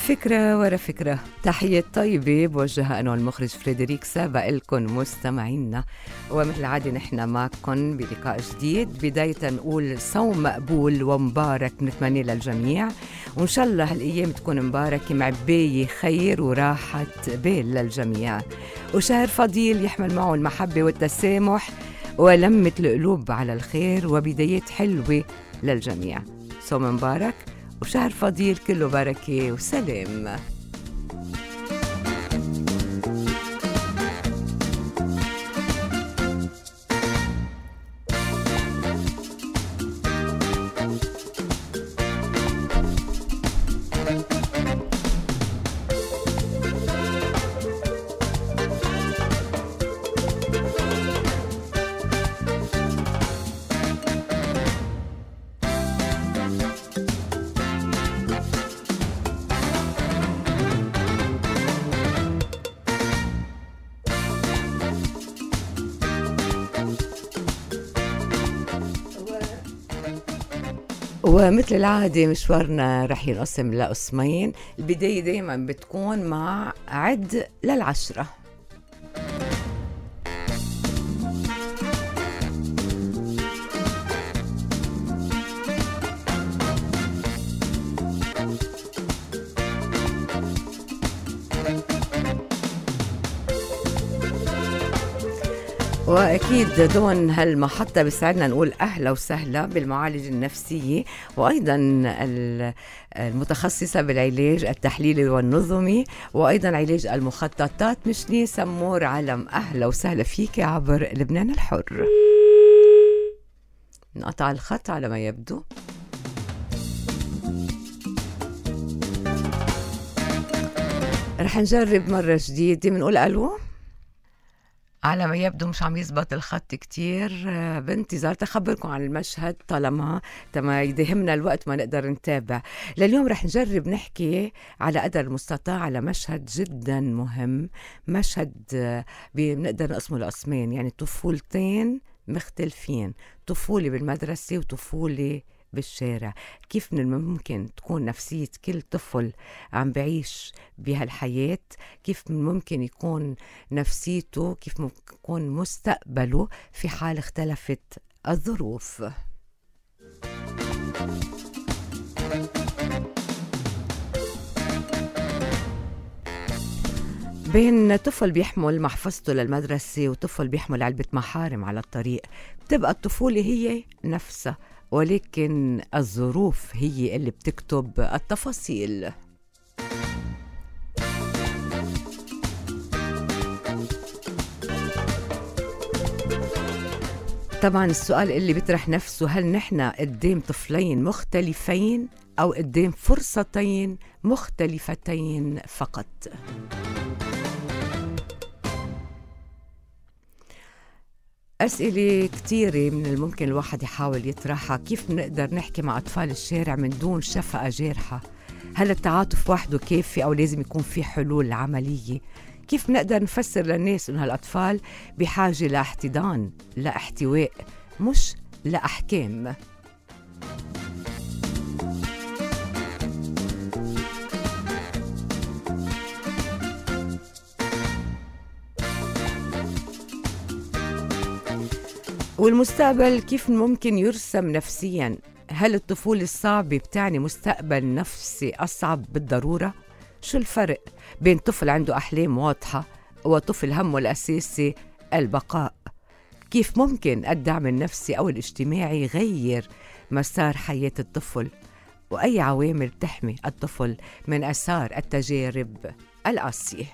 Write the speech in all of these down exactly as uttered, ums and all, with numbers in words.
فكرة ورا فكرة. تحية طيبة بوجهها أنا والمخرج فريدريك سابق لكم مستمعينا، ومثل العادة نحن معكم بلقاء جديد. بداية نقول صوم مقبول ومبارك نتمنى للجميع، وإن شاء الله هالأيام تكون مباركة معباية خير وراحة بال للجميع، وشهر فضيل يحمل معه المحبة والتسامح ولمة القلوب على الخير وبدايات حلوة للجميع. صوم مبارك وشهر فضيل كله بركة وسلام. ومثل العادة مشوارنا رح ينقسم لقسمين. البداية دايما بتكون مع عد للعشرة. وأكيد دون هالمحطة بيسعدنا نقول أهلا وسهلا بالمعالجة النفسية وأيضا المتخصصة بالعلاج التحليلي والنظمي وأيضا علاج المخططات مشني سمور علم. أهلا وسهلا فيك عبر لبنان الحر. نقطع الخط على ما يبدو. رح نجرب مرة جديدة. بنقول ألو. على ما يبدو مش عم يزبط الخط كتير. بانتظار تخبركم عن المشهد طالما تما يدهمنا الوقت ما نقدر نتابع. لليوم رح نجرب نحكي على قدر المستطاع على مشهد جدا مهم، مشهد بنقدر نقسمه لقسمين، يعني طفولتين مختلفين، طفولة بالمدرسة وطفولة بالشارع. كيف من الممكن تكون نفسية كل طفل عم بعيش بهالحياة، كيف من ممكن يكون نفسيته، كيف ممكن يكون مستقبله في حال اختلفت الظروف. بين طفل بيحمل محفظته للمدرسة وطفل بيحمل علبة محارم على الطريق، بتبقى الطفولة هي نفسها، ولكن الظروف هي اللي بتكتب التفاصيل. طبعا السؤال اللي بيطرح نفسه، هل نحن قدام طفلين مختلفين أو قدام فرصتين مختلفتين فقط؟ أسئلة كتيرة من الممكن الواحد يحاول يطرحها. كيف نقدر نحكي مع أطفال الشارع من دون شفقة جارحة؟ هل التعاطف وحده كافي أو لازم يكون في حلول عملية؟ كيف نقدر نفسر للناس إن هالأطفال بحاجة لاحتضان، لاحتواء، مش لأحكام؟ والمستقبل كيف ممكن يرسم نفسياً؟ هل الطفولة الصعبة بتعني مستقبل نفسي أصعب بالضرورة؟ شو الفرق بين طفل عنده أحلام واضحة وطفل همه الأساسي البقاء؟ كيف ممكن الدعم النفسي أو الاجتماعي يغير مسار حياة الطفل؟ وأي عوامل بتحمي الطفل من آثار التجارب القاسية؟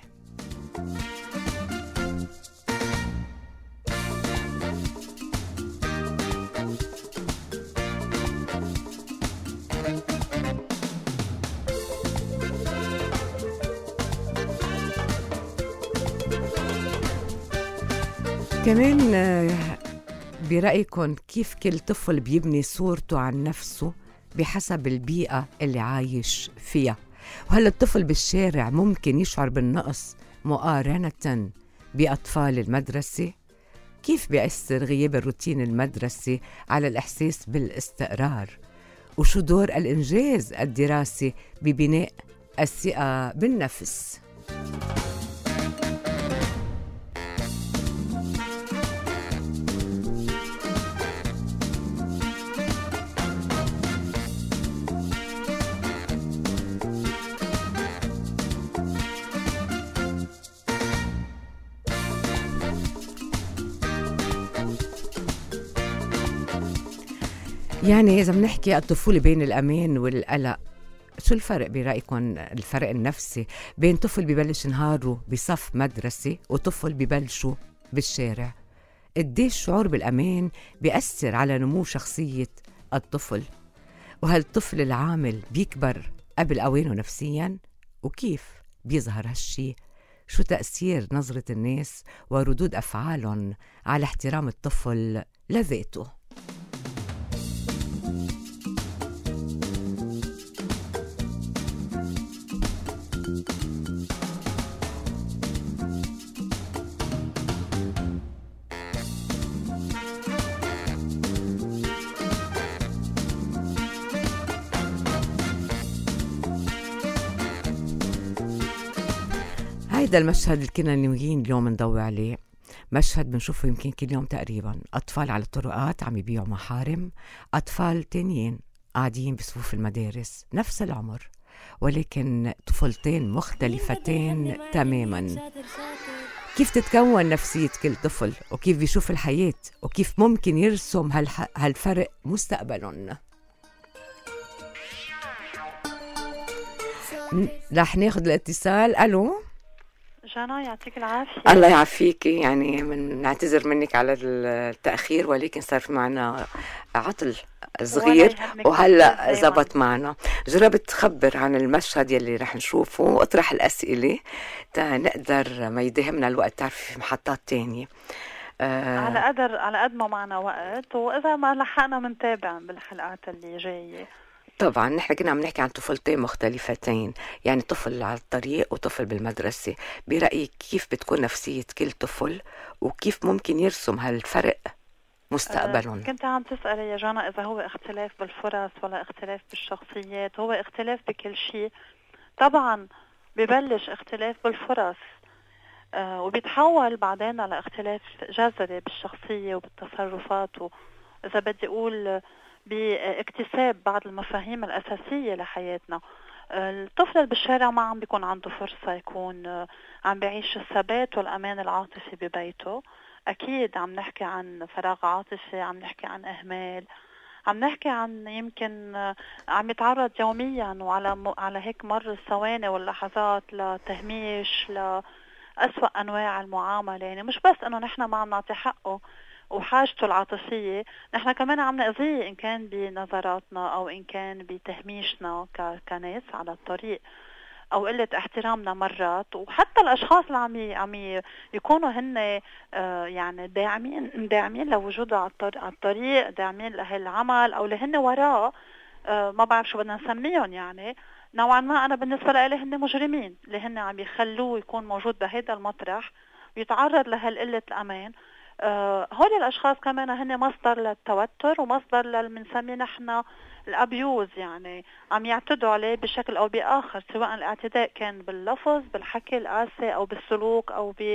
كمان برأيكم كيف كل طفل بيبني صورته عن نفسه بحسب البيئة اللي عايش فيها؟ وهل الطفل بالشارع ممكن يشعر بالنقص مقارنة بأطفال المدرسة؟ كيف بيأثر غياب الروتين المدرسي على الإحساس بالاستقرار؟ وشو دور الإنجاز الدراسي ببناء الثقة بالنفس. يعني إذا بنحكي الطفولة بين الأمان والقلق، شو الفرق برأيكم، الفرق النفسي بين طفل ببلش نهاره بصف مدرسة وطفل ببلشه بالشارع؟ قديش الشعور بالأمان بيأثر على نمو شخصية الطفل؟ وهل الطفل العامل بيكبر قبل أوانه نفسياً؟ وكيف بيظهر هالشي؟ شو تأثير نظرة الناس وردود أفعالهم على احترام الطفل لذاته؟ هيدا المشهد اللي كنا ناويين اليوم نضوي عليه، مشهد بنشوفه يمكن كل يوم تقريبا، أطفال على الطرقات عم يبيعوا محارم، أطفال تانيين قاعدين بصفوف المدارس نفس العمر، ولكن طفولتين مختلفتين تماما. كيف تتكون نفسية كل طفل، وكيف بيشوف الحياة، وكيف ممكن يرسم هالح... هالفرق مستقبلهم. رح ناخد الاتصال. ألو جانا، يعطيك العافية. الله يعافيكي، يعني من نعتذر منك على التأخير، ولكن صار في معنا عطل صغير وهلأ زبط معنا. جربت تخبر عن المشهد يلي رح نشوفه واطرح الأسئلة تا نقدر ما يدهمنا الوقت، تعرفي في محطات تانية. آه على قدر على قد ما معنا وقت، وإذا ما لحقنا منتابع بالحلقات اللي جاية. طبعا نحن كنا عم نحكي عن طفولتين مختلفتين، يعني طفل على الطريق وطفل بالمدرسة. برأيك كيف بتكون نفسية كل طفل، وكيف ممكن يرسم هالفرق مستقبلهم؟ أه كنت عم تسأل يا جانا إذا هو اختلاف بالفرص ولا اختلاف بالشخصيات. هو اختلاف بكل شيء طبعا. ببلش اختلاف بالفرص أه وبيتحول بعدين على اختلاف جذري بالشخصية وبالتصرفات، وإذا بدي أقول باكتساب بعض المفاهيم الأساسية لحياتنا. الطفل اللي بالشارع ما عم بيكون عنده فرصة يكون عم بيعيش الثبات والأمان العاطفي ببيته. أكيد عم نحكي عن فراغ عاطفي، عم نحكي عن إهمال، عم نحكي عن يمكن عم يتعرض يوميا وعلى على هيك مر الثواني واللحظات لتهميش، لأسوأ أنواع المعاملة. يعني مش بس أنه نحن ما عم نعطي حقه وحاجته العاطفية، نحن كمان عم نأذيه إن كان بنظراتنا أو إن كان بتهميشنا كناس على الطريق أو قلة احترامنا مرات. وحتى الأشخاص اللي عم عم يكونوا هن آه يعني داعمين داعمين لوجوده على الطريق، داعمين لهالعمل أو اللي هن وراء، آه ما بعرف شو بدنا نسميهم. يعني نوعا ما أنا بالنسبة لي هن مجرمين اللي هن عم يخلوه يكون موجود بهذا المطرح ويتعرض لهالقلة الأمان. آه هول الأشخاص كمان هن مصدر للتوتر ومصدر للمنسمي نحن الأبيوز، يعني عم يعتدوا عليه بشكل أو بآخر، سواء الاعتداء كان باللفظ، بالحكي القاسي، أو بالسلوك، أو ب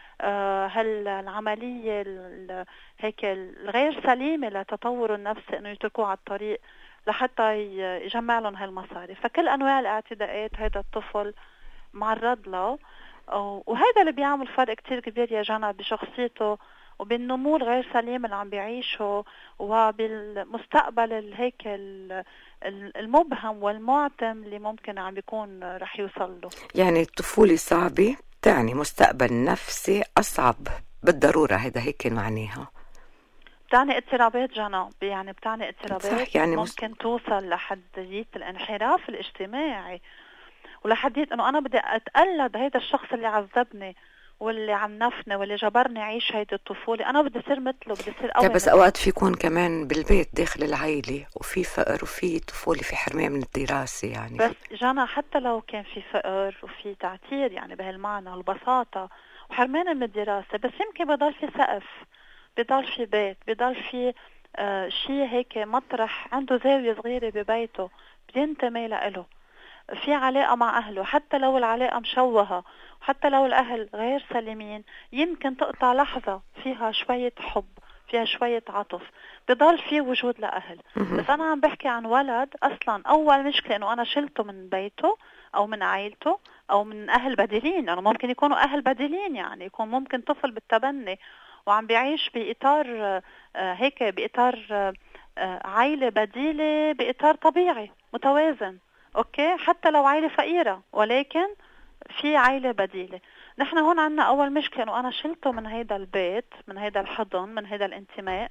هالعملية هيك الغير سليمة لتطور النفس، إنه يتركوه على الطريق لحتى يجمع لهم هالمصاري. فكل أنواع الاعتداءات هذا الطفل معرض له، وهذا اللي بيعمل فرق كتير كبير يا جنى بشخصيته وبالنمو الغير سليم اللي عم بيعيشه، وبالمستقبل الهيك المبهم والمعتم اللي ممكن عم بيكون رح يوصل له. يعني الطفولة صعبة تعني مستقبل نفسي أصعب بالضرورة، هذا هيك معناها. بتعني اضطرابات جنى، يعني بتعني اضطرابات يعني ممكن مست... توصل لحدية الانحراف الاجتماعي، ولحدية انه انا بدي اتقلد هيدا الشخص اللي عذبني واللي عنفني واللي جبرني اعيش هيدي الطفولة، انا بدي اصير مثله، بدي اصير قوي. بس اوقات في يكون كمان بالبيت داخل العائلة وفي فقر وفي طفولة، في حرمان من الدراسة. يعني بس جانا حتى لو كان في فقر وفي تعتير يعني بهالمعنى والبساطة وحرمان من الدراسة، بس يمكن بضل في سقف، بضل في بيت، بضل في آه شيء هيك مطرح عنده زاوية صغيرة ببيته بينتمي له. في علاقة مع أهله، حتى لو العلاقة مشوهة، حتى لو الأهل غير سليمين، يمكن تقطع لحظة فيها شوية حب، فيها شوية عطف، بضل في وجود لأهل. بس أنا عم بحكي عن ولد أصلا أول مشكلة إنه أنا شلته من بيته أو من عائلته أو من أهل بديلين، يعني ممكن يكونوا أهل بديلين، يعني يكون ممكن طفل بالتبني وعم بيعيش بإطار هيك، بإطار عائلة بديلة، بإطار طبيعي متوازن، أوكي، حتى لو عائلة فقيرة ولكن في عائلة بديلة. نحن هون عنا أول مشكلة إنه أنا شلته من هيدا البيت، من هيدا الحضن، من هيدا الانتماء،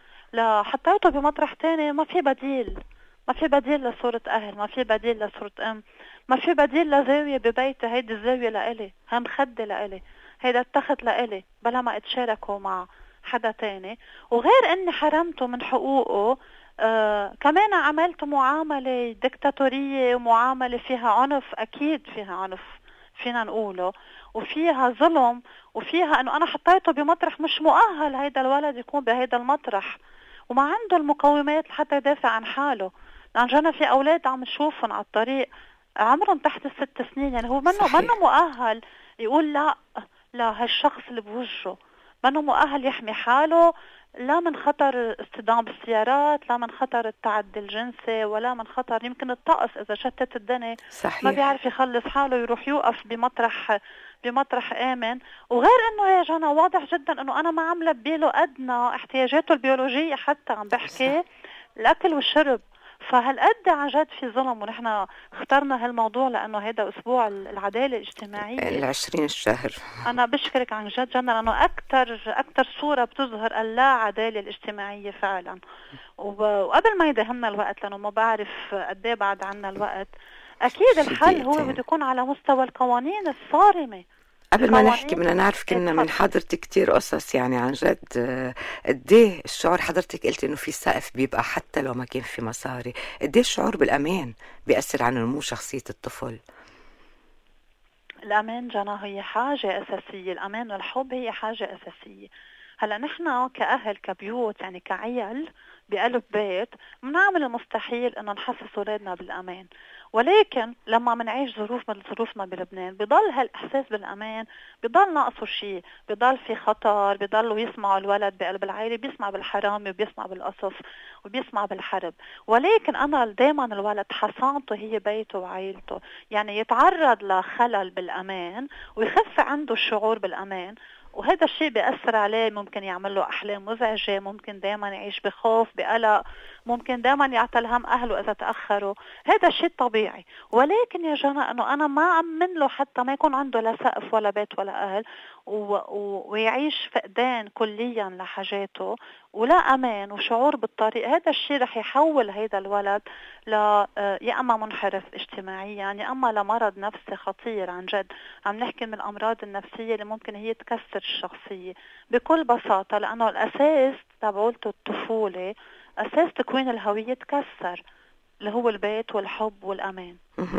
لحطيته بمطرح تاني ما في بديل، ما في بديل لصورة أهل، ما في بديل لصورة أم، ما في بديل لزاوية ببيتي. هيدي الزاوية لإلي، هم خدي لإلي، هيدا التخت لإلي، بلا ما اتشاركه مع حدا تاني. وغير اني حرمته من حقوقه، آه كمان عملت معاملة ديكتاتورية ومعاملة فيها عنف، اكيد فيها عنف فينا نقوله، وفيها ظلم، وفيها انه انا حطيته بمطرح مش مؤهل هيدا الولد يكون بهيدا المطرح، وما عنده المقومات لحتى يدافع عن حاله. لان جانا في اولاد عم نشوفهم على الطريق عمرهم تحت الست سنين، يعني هو منه منه مؤهل يقول لا لا هالشخص اللي بوجهه، منه مؤهل يحمي حاله لا من خطر اصطدام بالسيارات، لا من خطر التعدي الجنسي، ولا من خطر يمكن الطقس اذا شتت الدنيا. صحيح. ما بيعرف يخلص حاله، يروح يوقف بمطرح بمطرح آمن. وغير انه يا جانا واضح جدا انه انا ما عم لبي له ادنى احتياجاته البيولوجية، حتى عم بحكي صح. الاكل والشرب. فهالقد عن جد في ظلم، ونحن اخترنا هالموضوع لأنه هذا أسبوع العدالة الاجتماعية العشرين الشهر. أنا بشكرك عن جد جدا، لأنه أكتر أكتر صورة بتظهر اللا عدالة الاجتماعية فعلا. وقبل ما يدهمنا الوقت، لأنه ما بعرف قد ايه بعد عنا الوقت، أكيد الحل هو بده يكون على مستوى القوانين الصارمة. قبل ما نحكي بدنا نعرف كنا من حضرتك كتير قصص، يعني عن جد قديه الشعور، حضرتك قلت انه في سقف بيبقى حتى لو ما كان في مصاري، قديه الشعور بالامان بيأثر على نمو شخصية الطفل؟ الامان جانا هي حاجة اساسية، الامان والحب هي حاجة اساسية. هلا نحن كأهل كبيوت، يعني كعيال بقلب بيت، بنعمل المستحيل انه نحسس اولادنا بالامان، ولكن لما منعيش ظروف مثل ظروفنا بلبنان بضل هالاحساس بالامان بضل ناقصه شيء، بضل في خطر، بضلوا يسمعوا الولد بقلب العائله بيسمع بالحرامي وبيسمع بالقصف وبيسمع بالحرب. ولكن انا دائما الولد حصانته هي بيته وعائلته، يعني يتعرض لخلل بالامان ويخف عنده الشعور بالامان، وهذا الشيء بيأثر عليه، ممكن يعمل له أحلام مزعجة، ممكن دائما يعيش بخوف بقلق، ممكن دائما يعطل هم أهله إذا تأخروا. هذا الشيء طبيعي، ولكن يا جماعة أنه أنا ما أمن له حتى ما يكون عنده لا سقف ولا بيت ولا أهل، و... و... ويعيش فقدان كليا لحاجاته ولا أمان وشعور بالطريق. هذا الشيء رح يحول هيدا الولد ل يا أما منحرف اجتماعيا، يا أما لمرض نفسي خطير. عن جد عم نحكي من الأمراض النفسية اللي ممكن هي تكسر الشخصية بكل بساطة، لأنه الأساس تبعولته الطفولة، أساس تكوين الهوية تكسر، اللي هو البيت والحب والأمان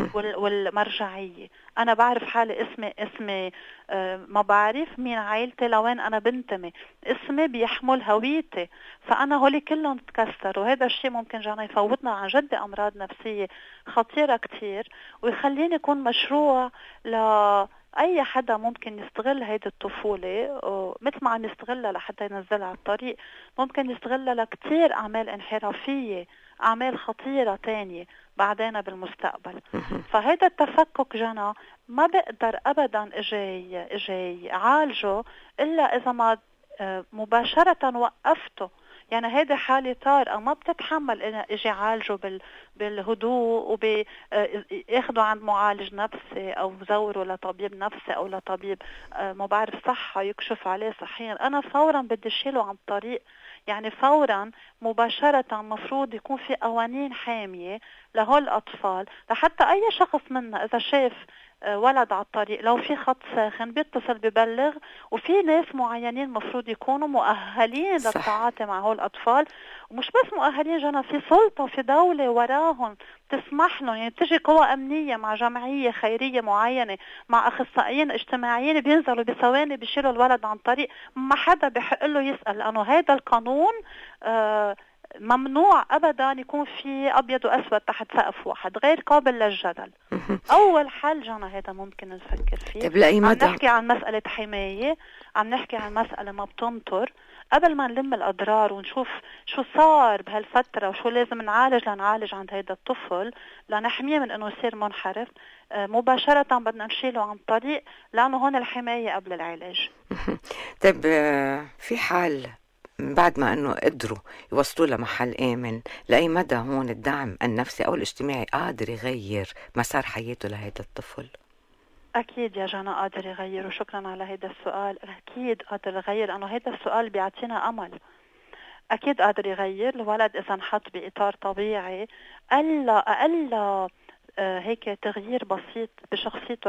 والمرجعية. أنا بعرف حالي، اسمي اسمي آه ما بعرف مين عائلتي لوين أنا بنتمي، اسمي بيحمل هويتي، فأنا هولي كلهم تكسر. وهذا الشيء ممكن جانا يفوتنا عن جد أمراض نفسية خطيرة كتير، ويخليني يكون مشروع ل أي حدا ممكن يستغل هيدي الطفولة، مثل ما عم يستغلها لحتى ينزلها على الطريق، ممكن يستغلها لكتير أعمال انحرافية، أعمال خطيرة تانية بعدين بالمستقبل. فهيدا التفكك جانا ما بقدر أبدا إجي إجي عالجه إلا إذا ما مباشرة وقفته. يعني هيدا حالة طارئة ما بتتحمل إن إجي عالجه بال بالهدوء وبياخده عند معالج نفسي أو زوره لطبيب نفسي أو لطبيب ما بعرف صحة يكشف عليه صحيا. أنا فورا بدي شيله عن الطريق، يعني فورا مباشرة مفروض يكون في قوانين حامية لهول الأطفال، لحتى أي شخص منا إذا شاف ولد على الطريق لو في خط ساخن بيتصل ببلغ، وفي ناس معينين مفروض يكونوا مؤهلين للتعاطي مع هول الأطفال، ومش بس مؤهلين جانا، في سلطة وفي دولة وراهم تسمح لهم، يعني تجي قوى أمنية مع جمعية خيرية معينة مع أخصائيين اجتماعيين بينزلوا بثواني بيشيلوا الولد عن طريق، ما حدا بحق له يسأل، لأنه هذا القانون آه ممنوع أبدا يكون في أبيض وأسود تحت سقف واحد، غير قابل للجدل. أول حل جانا هذا ممكن نفكر فيه. عم نحكي عن مسألة حماية، عم نحكي عن مسألة ما بتنطر. قبل ما نلم الأضرار ونشوف شو صار بهالفترة وشو لازم نعالج لنعالج عند هيدا الطفل لنحميه من أنه يصير منحرف، مباشرة بدنا نشيله عن طريق، لأنه هون الحماية قبل العلاج. طيب في حال بعد ما أنه قدروا يوصلوا لمحل آمن، لأي مدى هون الدعم النفسي أو الاجتماعي قادر يغير مسار حياته لهذا الطفل؟ أكيد يا جانا قادر يغير، وشكرا على هذا السؤال. أكيد قادر يغير، لأنه هذا السؤال بيعطينا أمل. أكيد قادر يغير الولد إذا انحط بإطار طبيعي، ألا ألا آه هيك تغيير بسيط بشخصيته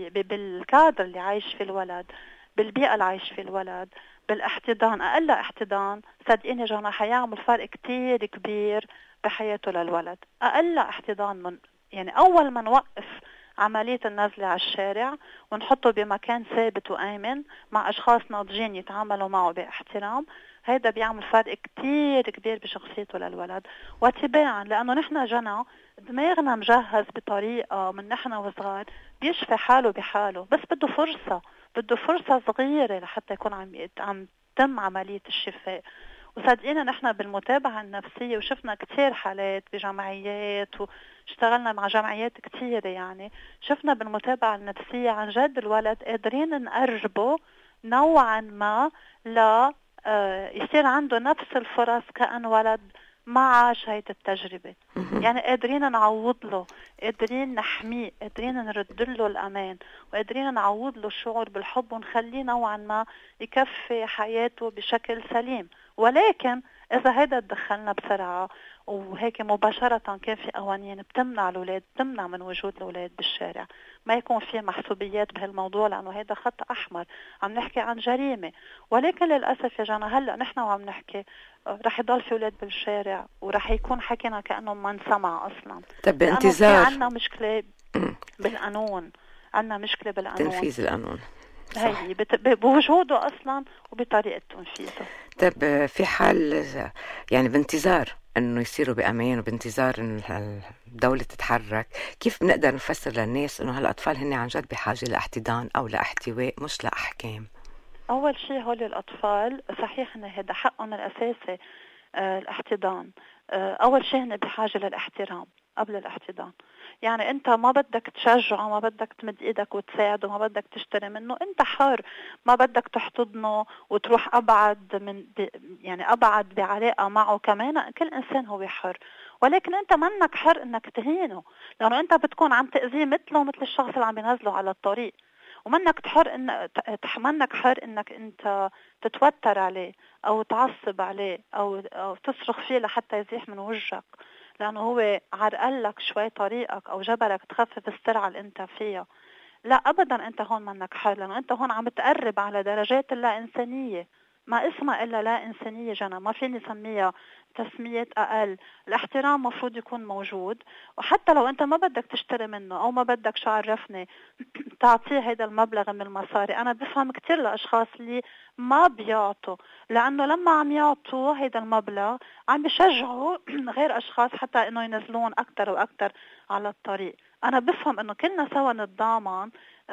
بالكادر اللي عايش في الولد، بالبيئة اللي عايش في الولد، بالاحتضان. أقل احتضان صدقيني جانا حيعمل فرق كتير كبير بحياته للولد. أقل احتضان من يعني أول ما نوقف عملية النزل على الشارع ونحطه بمكان ثابت وآمن مع أشخاص ناضجين يتعاملوا معه باحترام، هيدا بيعمل فرق كتير كبير بشخصيته للولد. وتباعا لأنه نحن جنا دماغنا مجهز بطريقة من نحن وصغار بيشفي حاله بحاله، بس بده فرصة بده فرصة صغيرة لحتى يكون عم عم تم عملية الشفاء. وصدقينا نحن بالمتابعة النفسية وشفنا كتير حالات بجمعيات واشتغلنا مع جمعيات كتيرة، يعني شفنا بالمتابعة النفسية عن جد الولد قادرين نقربه نوعا ما لا يصير عنده نفس الفرص كأن ولد ما عاش هيدا التجربة. يعني قادرين نعوض له، قادرين نحميه، قادرين نرد له الأمان، وقادرين نعوض له الشعور بالحب ونخليه نوعا ما يكفي حياته بشكل سليم. ولكن إذا هيدا تدخلنا بسرعة وهيك مباشرة كان في قوانين بتمنع الأولاد، بتمنع من وجود الأولاد بالشارع، ما يكون في محسوبيات بهالموضوع، لأنه هيدا خط أحمر، عم نحكي عن جريمة. ولكن للأسف يا جانا هلأ نحن وعم نحكي رح يضل في أولاد بالشارع ورح يكون حكينا كأنه ما نسمع أصلا. طب بانتظار عنا مشكلة بالقانون، عنا مشكلة بالقانون، تنفيذ القانون هي بوجوده أصلا وبطريقة تنفيذه. طب في حال يعني بانتظار انه يصيروا بامان وبانتظار انه الدولة تتحرك، كيف بنقدر نفسر للناس انه هالاطفال هن عن جد بحاجة لاحتضان او لاحتواء مش لاحكام؟ اول شيء هول الاطفال صحيح ان هذا حقهم الاساسي آه الاحتضان. آه اول شيء هن بحاجة للاحترام قبل الاحتضان. يعني انت ما بدك تشجعه، ما بدك تمد ايدك وتساعده، ما بدك تشتري منه، انت حر. ما بدك تحتضنه وتروح ابعد من يعني ابعد بعلاقة معه، كمان كل انسان هو حر. ولكن انت منك حر انك تهينه، لانه انت بتكون عم تأذيه مثله مثل الشخص اللي عم بينزله على الطريق. ومنك حر ان منك حر انك انت تتوتر عليه او تعصب عليه او او تصرخ فيه لحتى يزيح من وجهك، لأنه هو عرقلك شوي طريقك أو جبرك تخفف السرعة اللي أنت فيها. لا أبدا، أنت هون منك حر، لأنه أنت هون عم تقرب على درجات اللا إنسانية. ما اسمها إلا لا إنسانية جنا، ما فيني سميها تسمية أقل. الاحترام مفروض يكون موجود، وحتى لو أنت ما بدك تشتري منه أو ما بدك شو عرفني تعطيه هيدا المبلغ من المصاري. أنا بفهم كتير لأشخاص اللي ما بيعطوا، لأنه لما عم يعطوا هيدا المبلغ عم بيشجعوا غير أشخاص حتى إنه ينزلون أكتر وأكتر على الطريق. أنا بفهم إنه كلنا سوا نتضامن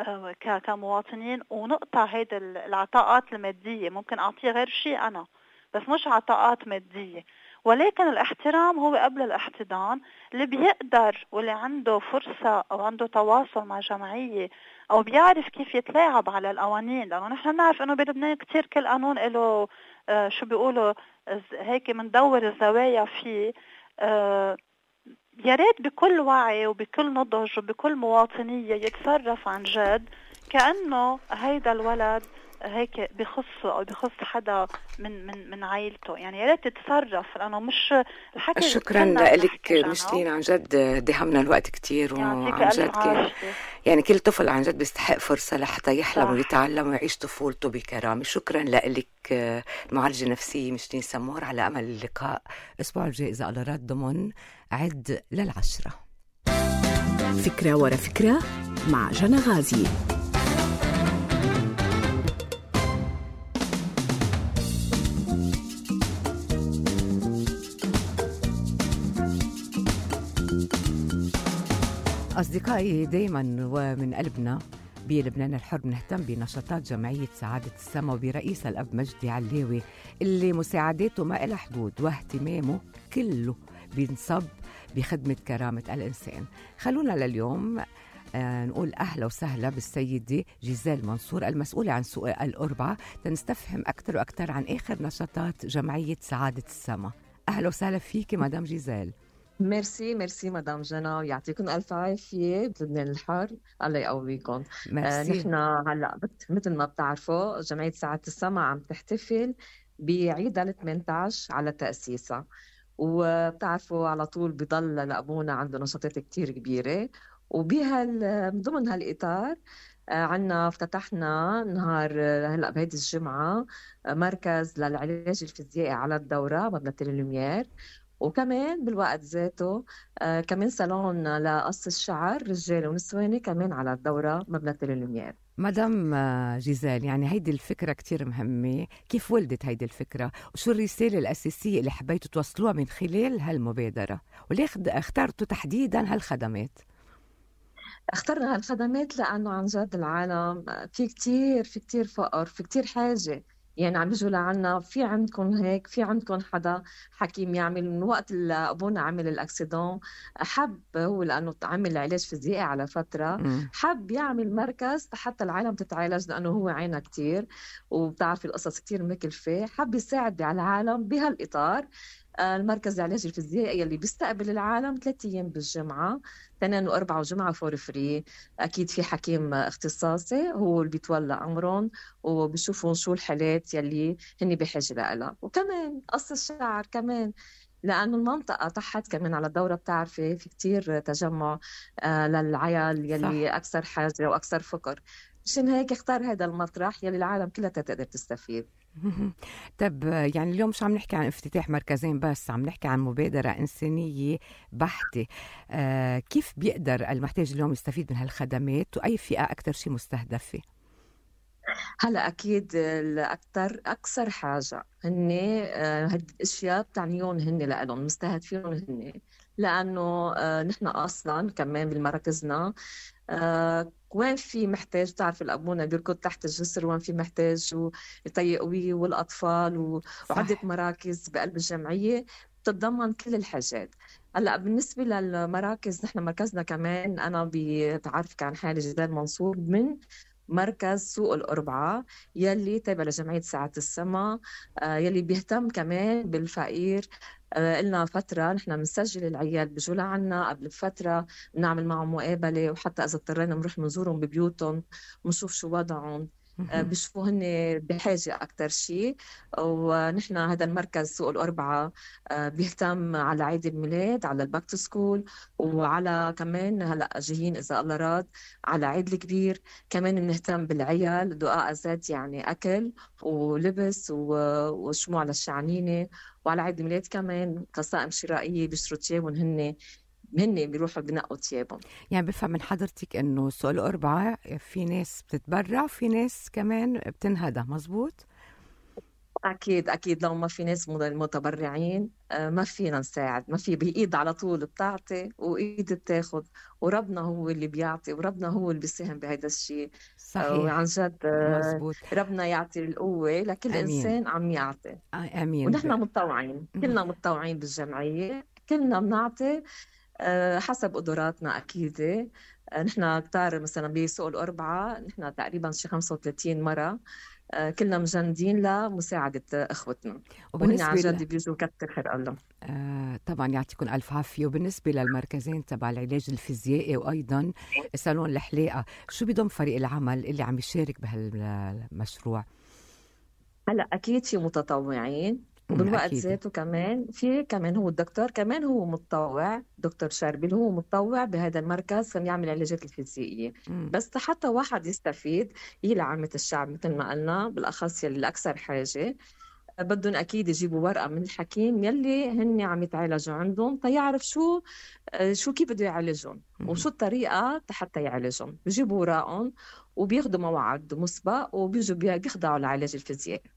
كمواطنين ونقطع هيدا العطاءات المادية. ممكن أعطيه غير شيء أنا، بس مش عطاءات مادية. ولكن الاحترام هو قبل الاحتضان. اللي بيقدر واللي عنده فرصة أو عنده تواصل مع جمعية أو بيعرف كيف يتلاعب على القوانين، لأنه نحن نعرف أنه بلبنان كتير كل قانون له آه شو بيقولوا هيك مندور الزوايا فيه. آه يا ريت بكل وعي وبكل نضج وبكل مواطنية يتصرف عن جد كأنه هيدا الولد هيك بخصه او بخص حدا من من من عائلته. يعني يا ريت تتصرف، لانه مش الحكي. شكرا لك مشتين، عن جد دهمنا الوقت كتير، وعن جد يعني كل طفل عن جد بيستحق فرصه لحتى يحلم ويتعلم ويعيش طفولته بكرامه. شكرا لك المعالجه النفسيه مشتين سمور، على امل اللقاء الاسبوع الجاي اذا الله راد ضمن عد للعشره. فكره ورا فكره مع جنى غازي. أصدقائي، دايما ومن قلبنا بلبنان الحر بنهتم بنشاطات جمعية سعادة السما وبرئيسها الأب مجدي علاوي اللي مساعداته ما إلها حدود واهتمامه كله بينصب بخدمة كرامة الإنسان. خلونا لليوم آه نقول أهلا وسهلا بالسيدة جيزيل منصور المسؤولة عن سوق الأربعة تنستفهم أكثر وأكثر عن آخر نشاطات جمعية سعادة السما. أهلا وسهلا فيكي مدام جيزيل. ميرسي ميرسي مدام جنى، يعطيكم ألف عافية بلبنان الحر، الله يقويكم. آه نحن هلا مثل ما بتعرفوا جمعية سعادة السما عم تحتفل بعيد ال ثمانية عشر على تأسيسها، وبتعرفوا على طول بضل لأبونا عنده نشاطات كتير كبيرة، وبهال ضمن هالإطار آه عنا افتتحنا نهار هلا بهيدي الجمعة آه مركز للعلاج الفيزيائي على الدورة مبنى تيليلومير، وكمان بالوقت ذاته آه كمان صالون لقص الشعر رجال ونسواني كمان على الدورة مبنى تيليلومير. مدام جيزيل، يعني هيدي الفكرة كتير مهمة، كيف ولدت هيدي الفكرة وشو الرسالة الأساسية اللي حبيتوا توصلوها من خلال هالمبادرة، وليه اخترتوا تحديدا هالخدمات؟ اخترنا هالخدمات لأنه عن جد العالم في كتير في كتير فقر، في كتير حاجة، يعني عم بيجوا لعنا في عندكم هيك، في عندكم حدا حكيم يعمل. من وقت اللي أبونا عمل الأكسيدون حب هو لأنه عمل علاج فيزيائي على فترة م. حب يعمل مركز حتى العالم تتعالج، لأنه هو عينه كتير وبتعرف القصص كتير مكلفة، حب يساعد على العالم بهالإطار. المركز العلاج الفيزيائي اللي بيستقبل العالم ثلاثة أيام بالجمعة، اثنين وأربعة وجمعة فور فري. أكيد في حكيم اختصاصي هو اللي بيتولى أمرهم وبيشوفون شو الحالات يلي هني بحاجة لها، وكمان قص الشعر كمان لأنه المنطقة تحت كمان على الدورة بتعرفي في كتير تجمع آه للعيال يلي صح. أكثر حاجة وأكثر فقر، مشان هيك اختار هذا المطرح يلي العالم كلها تقدر تستفيد. طب يعني اليوم مش عم نحكي عن افتتاح مركزين بس، عم نحكي عن مبادرة إنسانية بحتة. آه كيف بيقدر المحتاج اليوم يستفيد من هالخدمات وأي فئة أكتر شيء مستهدفة؟ هلا أكيد الأكثر أكثر حاجة هن آه هاد الأشياء بتعنيون هن لألهم مستهدفين هن، لأنه آه نحن أصلا كمان بالمراكزنا آه وين في محتاج، تعرف الأبونا بيركض تحت الجسر، وين في محتاج ويطيقوي والأطفال وعدة مراكز بقلب الجمعية بتتضمن كل الحاجات. هلا بالنسبة للمراكز نحن مركزنا كمان أنا بتعرف كان حالي جيزيل منصور من مركز سوق الأربعة يلي تابع لجمعية سعادة السما آه يلي بيهتم كمان بالفقير. آه إلنا فترة نحن بنسجل العيال بيجوا لعنا قبل فترة، بنعمل معهم مقابلة، وحتى إذا اضطرينا بنروح بنزورهم ببيوتهم ونشوف شو وضعهم، آه بيشوفوا هن بحاجة أكتر شيء. ونحن هذا المركز سوق الأربعة آه بيهتم على عيد الميلاد، على الباك تو سكول، وعلى كمان هلأ جايين إذا الله راد على عيد الكبير كمان بنهتم بالعيال، دقاء زاد يعني أكل ولبس وشموع للشعنينة، وعلى عيد الميلاد كمان قصائم شرائية بيشتروا تيابهم، هن هن بيروحوا بنقوا تيابهم. يعني بفهم من حضرتك إنه سوق الأربعة في ناس بتتبرع وفي ناس كمان بتنهدى، مزبوط؟ أكيد أكيد لو ما في ناس متبرعين ما فينا نساعد، ما في بإيد على طول بتعطي وإيد بتاخد، وربنا هو اللي بيعطي وربنا هو اللي بيساهم بهذا الشيء. صحيح وعن جد مزبوط. ربنا يعطي القوة لكل أمين. إنسان عم يعطي أمين. ونحن متطوعين، كلنا متطوعين بالجمعية، كلنا بنعطي حسب قدراتنا. أكيد نحن كتار مثلا بسوق الأربعة نحن تقريبا شي خمسة وثلاثين مرة كلنا مجندين لمساعدة إخوتنا، وهن عن جد بيجوا كتر خير الله. آه طبعا يعطيكم ألف عافية. وبالنسبة للمركزين تبع العلاج الفيزيائي وأيضا صالون الحلاقة، شو بيضم فريق العمل اللي عم يشارك بهالمشروع؟ هلا أكيد في متطوعين، وبالوقت ذاته كمان في كمان هو الدكتور كمان هو متطوع، دكتور شاربيل هو متطوع بهذا المركز كان يعمل علاجات الفيزيائية. مم. بس حتى واحد يستفيد هي لعامة الشعب مثل ما قلنا، بالأخص يلي الأكثر حاجة بدهم أكيد يجيبوا ورقة من الحكيم يلي هن عم يتعالجوا عندهم تيعرف شو شو كيف بده يعالجهم وشو الطريقة حتى يعالجهم، بيجيبوا ورقهم وبياخدوا موعد مسبق وبيجوا بيخضعوا للعلاج الفيزيائي.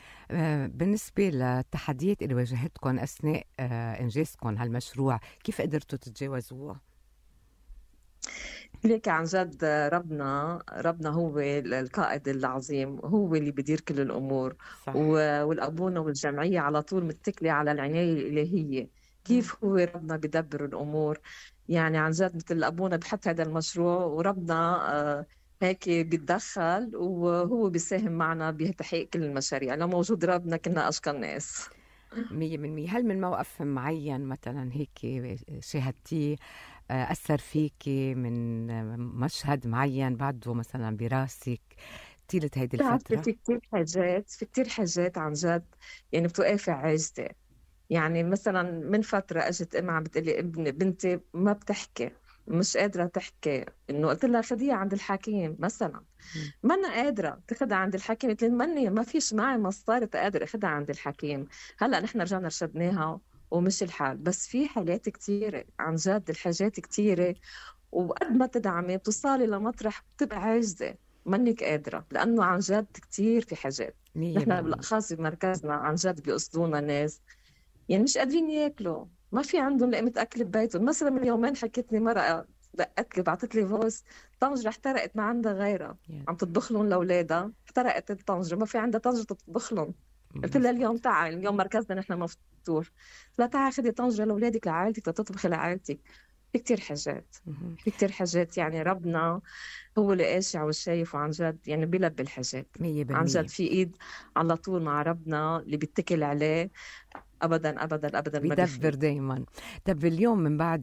بالنسبة للتحديات اللي واجهتكم أثناء إنجازكم هالمشروع، كيف قدرتوا تتجاوزوها؟ ليك عن جد ربنا ربنا هو القائد العظيم، هو اللي بدير كل الأمور. صح. والأبونا والجمعية على طول متكلة على العناية الإلهية. كيف هو ربنا بدبر الأمور؟ يعني عن جد مثل أبونا بحط هذا المشروع، وربنا هيك بيتدخل وهو بيساهم معنا بتحقيق كل المشاريع. لو موجود ربنا كنا أشقى الناس. مية بالمية. هل من موقف معين مثلا هيك شاهدتيه أثر فيكي، من مشهد معين بعده مثلا براسك طيلة هيدي الفترة؟ في كتير حاجات في كتير حاجات عن جد يعني بتوقفي عاجزة. يعني مثلا من فترة اجت ام عم بتقلي ابني بنتي ما بتحكي، مش قادرة تحكي، انه قلت لها خديها عند الحكيم مثلا، ما انا قادرة تاخدها عند الحكيم، قلت لي مني ما فيش معي مصاري قادرة اخدها عند الحكيم. هلا نحن رجعنا رشدناها ومش الحال. بس في حالات كتيرة عن جد، الحاجات كتيرة، وقد ما تدعمي بتوصلي لمطرح بتبقى عاجزة منك قادرة، لأنه عن جد كتير في حاجات. نحن بالأخص بمركزنا عن جد بيقصدونا ناس يعني مش قادرين ياكلوا، ما في عندهم لقمة أكل ببيتهم. مثلا من يومين حكيتني مرأة، دقت لي بعثت لي فويس، طنجرة احترقت ما عندها غيرها، عم تطبخ لهم لأولادها، احترقت الطنجرة ما في عندها طنجرة تطبخ لهم. قلت لها اليوم تعال، اليوم مركزنا نحن مفتوح، لا تعال خدي طنجرة لأولادك لعائلتك تطبخي لعائلتك. في كتير حاجات في كتير حاجات يعني ربنا هو اللي قاشع والشايف، وعن جد يعني بيلبي الحاجات. عن جد في ايد على طول مع ربنا اللي بيتكل عليه، ابدا ابدا ابدا بيدبر دايما. طب اليوم من بعد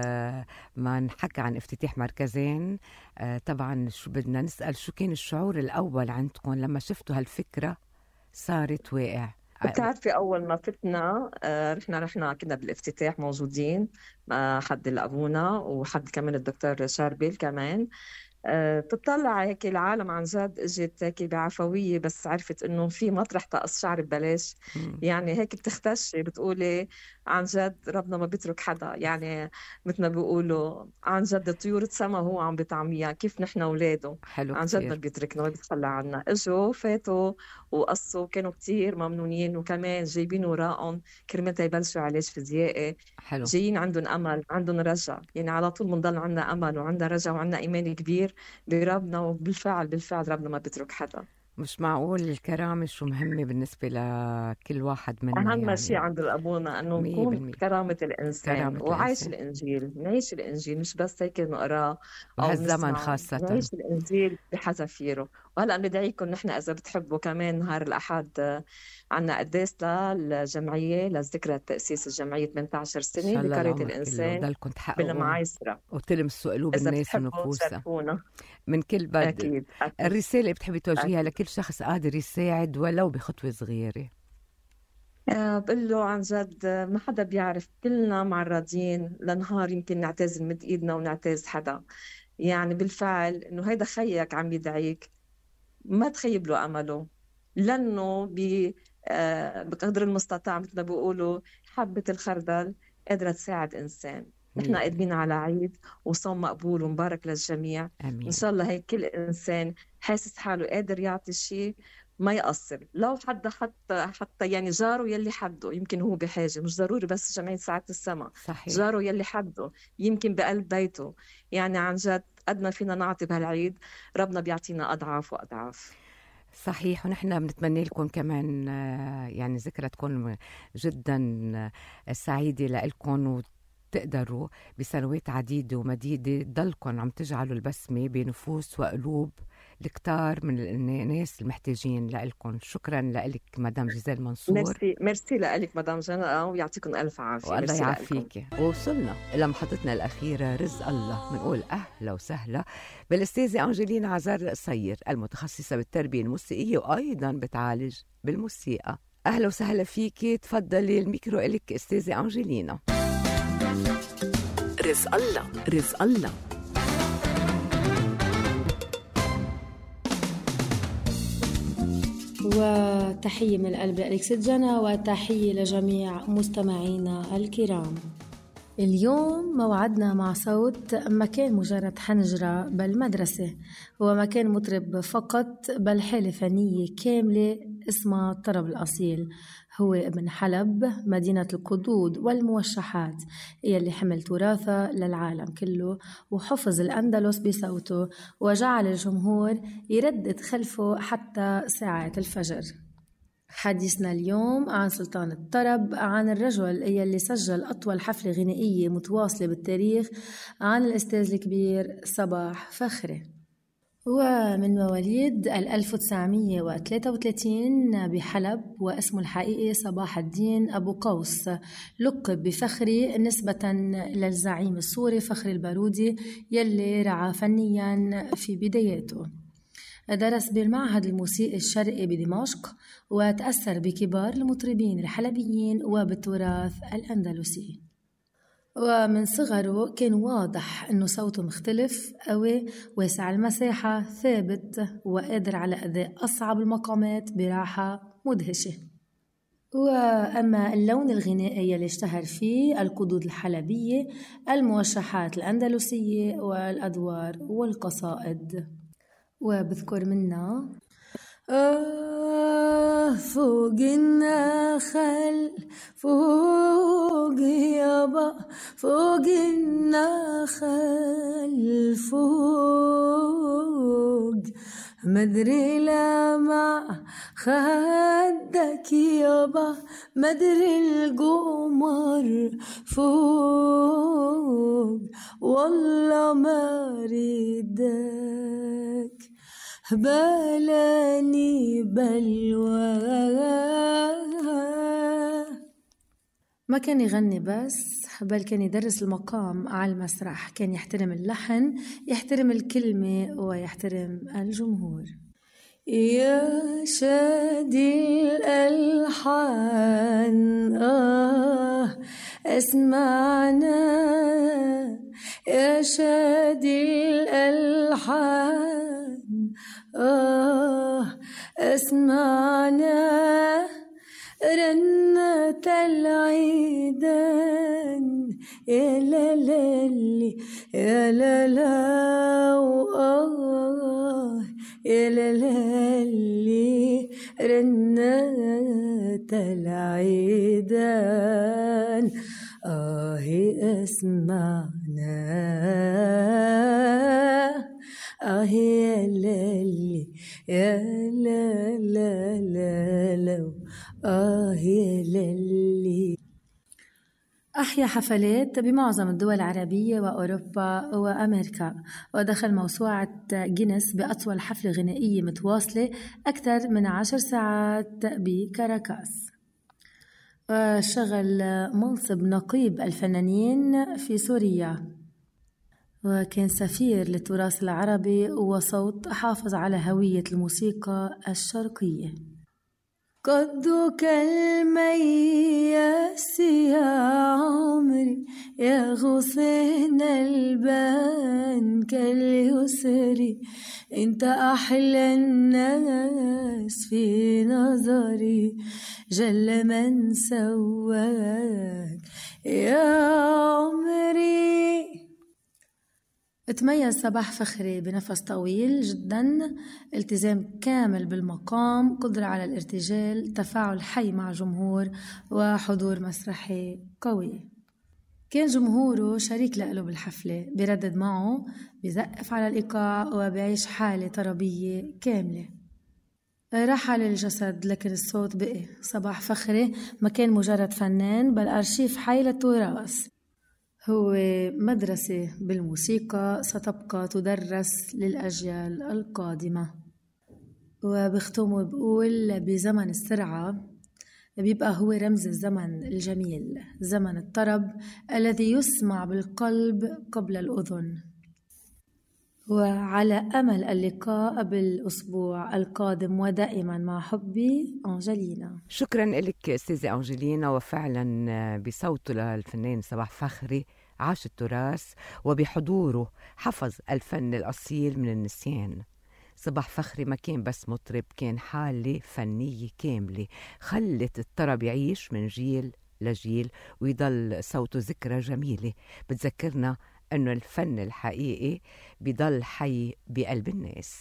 ما نحكي عن افتتاح مركزين، طبعا شو بدنا نسأل، شو كان الشعور الاول عندكم لما شفتوا هالفكرة صارت واقع؟ بتعرفي أول ما فتنا آه رحنا رحنا كنا بالافتتاح موجودين مع حد الأبونا وحد كمان الدكتور شاربيل كمان. أه تطلع هيك العالم عن جد اجت هيك بعفوية، بس عرفت انه في مطرح تقص شعر ببلاش. يعني هيك بتختشي بتقولي عن جد ربنا ما بيترك حدا. يعني مثل ما بيقولوا عن جد الطيور السما هو عم بيطعميها، كيف نحن اولاده عن جد ما بيتركنا وبيتخلى عنا. اجوا فاتوا وقصوا، كانوا كتير ممنونين، وكمان جايبين وراءهم كرمتها يبلشوا علاج فيزيائي. حلو. جايين عندهم امل، عندهم رجا. يعني على طول بنضل عندنا امل وعندنا رجا وعندنا ايمان كبير بربنا، وبالفعل بالفعل ربنا ما بيترك حدا. مش معقول الكرامة شو مهمة بالنسبة لكل واحد منا. أهم يعني شيء عند الأبونا أنه نكون كرامة الإنسان كرامة وعايش الإنسان. الإنجيل، نعيش الإنجيل مش بس هيك نقرأ أو نسمع، خاصة نعيش الإنجيل بحذافيره. وهلأ ندعيكم نحن إذا بتحبوا كمان نهار الأحد عنا قداس للجمعية لذكرى تأسيس الجمعية ثمانية عشر سنة بقرية الإنسان بالمعايسرة، وتلمسوا قلوب الناس ونفوسها من كل بدء. أكيد. أكيد. الرسالة اللي بتحبي توجهيها لكل شخص قادر يساعد ولو بخطوة صغيرة؟ أه بقول له عن جد ما حدا بيعرف، كلنا معرضين لنهار يمكن نعتاز نمد ايدنا ونعتاز حدا. يعني بالفعل انه هيدا خيك عم يدعيك، ما تخيب له امله، لانه بقدر المستطاع مثل ما بيقولوا حبة الخردل قادرة تساعد انسان. نحن قادمين على عيد وصوم مقبول ومبارك للجميع. أمين. ان شاء الله هيك كل انسان حاسس حاله قادر يعطي شيء ما يقصر، لو حدا حتى حتى يعني جاره يلي حده يمكن هو بحاجه، مش ضروري بس جمعيه ساعات السما. صحيح. جاره يلي حده يمكن بقلب بيته. يعني عن جد قد ما فينا نعطي بهالعيد ربنا بيعطينا اضعاف واضعاف. صحيح. ونحن بنتمنى لكم كمان يعني ذكرى تكون جدا سعيده لكم، تقدروا بسنوات عديدة ومديدة تضلكم عم تجعلوا البسمة بنفوس وقلوب الكتار من الناس المحتاجين لكم. شكرا لك مدام جيزيل منصور. ميرسي ميرسي لك مدام جنى، ويعطيكم ألف عافية. والله يعافيك. ووصلنا إلى محطتنا الأخيرة رزق الله. منقول أهلا وسهلا بالأستاذة أنجلينا عزار القصير، المتخصصة بالتربية الموسيقية وأيضا بتعالج بالموسيقى. أهلا وسهلا فيكي، تفضلي الميكرو إلك أستاذة أنجلينا. رزق الله رزق الله. وتحية من القلب لك ست جنى، وتحية لجميع مستمعينا الكرام. اليوم موعدنا مع صوت ما كان مجرد حنجرة بالمدرسة، هو ما كان مطرب فقط بل حالة فنية كاملة اسمها الطرب الأصيل. هو ابن حلب، مدينة القدود والموشحات، هي اللي حمل تراثه للعالم كله وحفظ الأندلس بصوته وجعل الجمهور يردد خلفه حتى ساعة الفجر. حديثنا اليوم عن سلطان الطرب، عن الرجل يلي سجل أطول حفلة غنائية متواصلة بالتاريخ، عن الأستاذ الكبير صباح فخري. ومن مواليد ألف وتسعمية وثلاثة وثلاثين بحلب، واسمه الحقيقي صباح الدين أبو قوس، لقب بفخري نسبة للزعيم السوري فخري البارودي يلي رعى فنيا في بداياته. درس بالمعهد الموسيقي الشرقي بدمشق، وتأثر بكبار المطربين الحلبيين وبالتراث الأندلسي. ومن صغره كان واضح أنه صوته مختلف، قوي، واسع المساحة، ثابت، وقادر على أداء أصعب المقامات براحة مدهشة. وأما اللون الغنائي يلي اشتهر فيه القدود الحلبية، الموشحات الأندلسية، والأدوار والقصائد. وبذكر منا آه فوق النخل، فوق يابا فوق النخل، فوق مدري لمع خدك يابا، مدري القمر فوق، والله ما ريدك بلاني بلوى. ما كان يغني بس، بل كان يدرس المقام على المسرح، كان يحترم اللحن، يحترم الكلمة، ويحترم الجمهور. يا شادي الألحان آه اسمعنا، يا شادي الألحان آه اسمعنا، رنة العيدان يا لالي يا لالا، وآه يا لالي رنة العيدان آه اسمعنا، آه يا لالي يا لا لا لا لا، آه يا لالي. أحيا حفلات بمعظم الدول العربية وأوروبا وأمريكا، ودخل موسوعة جينيس بأطول حفلة غنائية متواصلة أكثر من عشر ساعات بكاراكاس. وشغل منصب نقيب الفنانين في سوريا، وكان سفير للتراث العربي، وصوت حافظ على هوية الموسيقى الشرقية. قدك المياس يا عمري، يا غصن البان كاليسري، انت أحلى الناس في نظري، جل من سواك يا عمري. تميز صباح فخري بنفس طويل جدا، التزام كامل بالمقام، قدرة على الارتجال، تفاعل حي مع جمهور، وحضور مسرحي قوي. كان جمهوره شريك له بالحفلة، بيردد معه، بيزقف على الإيقاع، وبيعيش حالة طربية كاملة. رحل الجسد لكن الصوت بقي. صباح فخري ما كان مجرد فنان، بل أرشيف حي للتراث، هو مدرسة بالموسيقى ستبقى تدرس للأجيال القادمة. وبختمه بقول بزمن السرعة بيبقى هو رمز الزمن الجميل، زمن الطرب الذي يسمع بالقلب قبل الأذن. وعلى أمل اللقاء بالأسبوع القادم، ودائما مع حبي أنجلينا. شكرا لك أستاذة أنجلينا. وفعلا بصوته للفنان صباح فخري عاش التراث، وبحضوره حفظ الفن الأصيل من النسيان. صباح فخري ما كان بس مطرب، كان حالة فنية كاملة خلت الطرب يعيش من جيل لجيل، ويضل صوته ذكرى جميلة بتذكرنا أنه الفن الحقيقي بيضل حي بقلب الناس.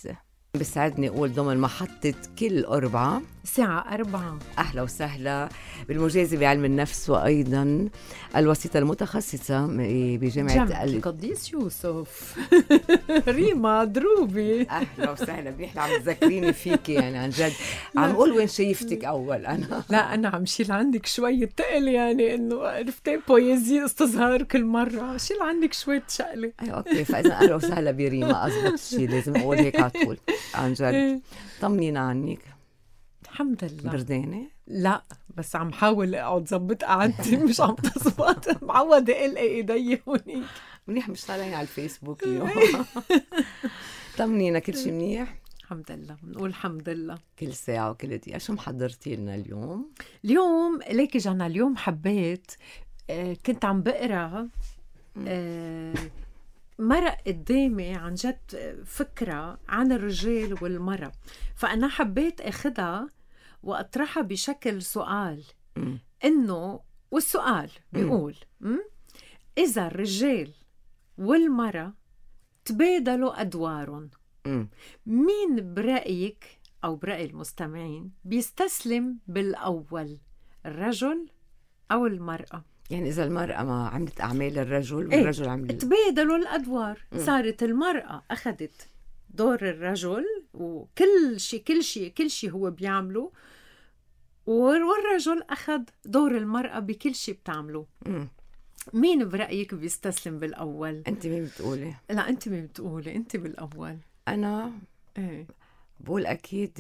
بسعدني أقول ضمن محطة كل أربعة الساعة أربعة. أهلا وسهلا بالمجازي بعلم النفس وأيضا الوسيطة المتخصصة بجامعة القديس يوسف ريما دروبي. أهلا وسهلا بيحنا، عم تذكريني فيكي يعني عن جد. عم أقول وين شايفتك أول أنا. لا أنا عم شيل عندك شوية تقل، يعني إنه عرفتي بويزي استظهار كل مرة، شيل عندك شوية شقلة. أيوة أوكي، فإذا أهلا وسهلا بريما أزبط الشيء لازم أقول هيك على طول عن جد. طمنينا عنك. الحمد لله. بردانة؟ لا بس عم حاول اقعد ظبط قعدتي مش عم تزبط. معودة القي ايدي هونيك. منيح مش طالعين على الفيسبوك اليوم. طمنينا كل شيء منيح؟ الحمد لله، بنقول الحمد لله كل ساعة وكل دقيقة. شو محضرتي لنا اليوم؟ اليوم ليكي جانا اليوم حبيت آه كنت عم بقرا آه مرق قدامي عن جد فكرة عن الرجال والمرأة، فأنا حبيت أخدها وأطرحها بشكل سؤال. م. إنه والسؤال بيقول م. إذا الرجال والمرأة تبادلوا أدوارهم، م. مين برأيك أو برأي المستمعين بيستسلم بالأول، الرجل أو المرأة؟ يعني إذا المرأة ما عملت أعمال الرجل والرجل ايه؟ عمل تبادلوا الأدوار. م. صارت المرأة أخذت دور الرجل وكل شيء كل شيء كل شيء هو بيعمله، والرجل أخذ دور المرأة بكل شيء بتعمله. م. مين برأيك بيستسلم بالأول؟ أنت مين بتقولي؟ لا أنت مين بتقولي؟ أنت بالأول. أنا ايه بقول أكيد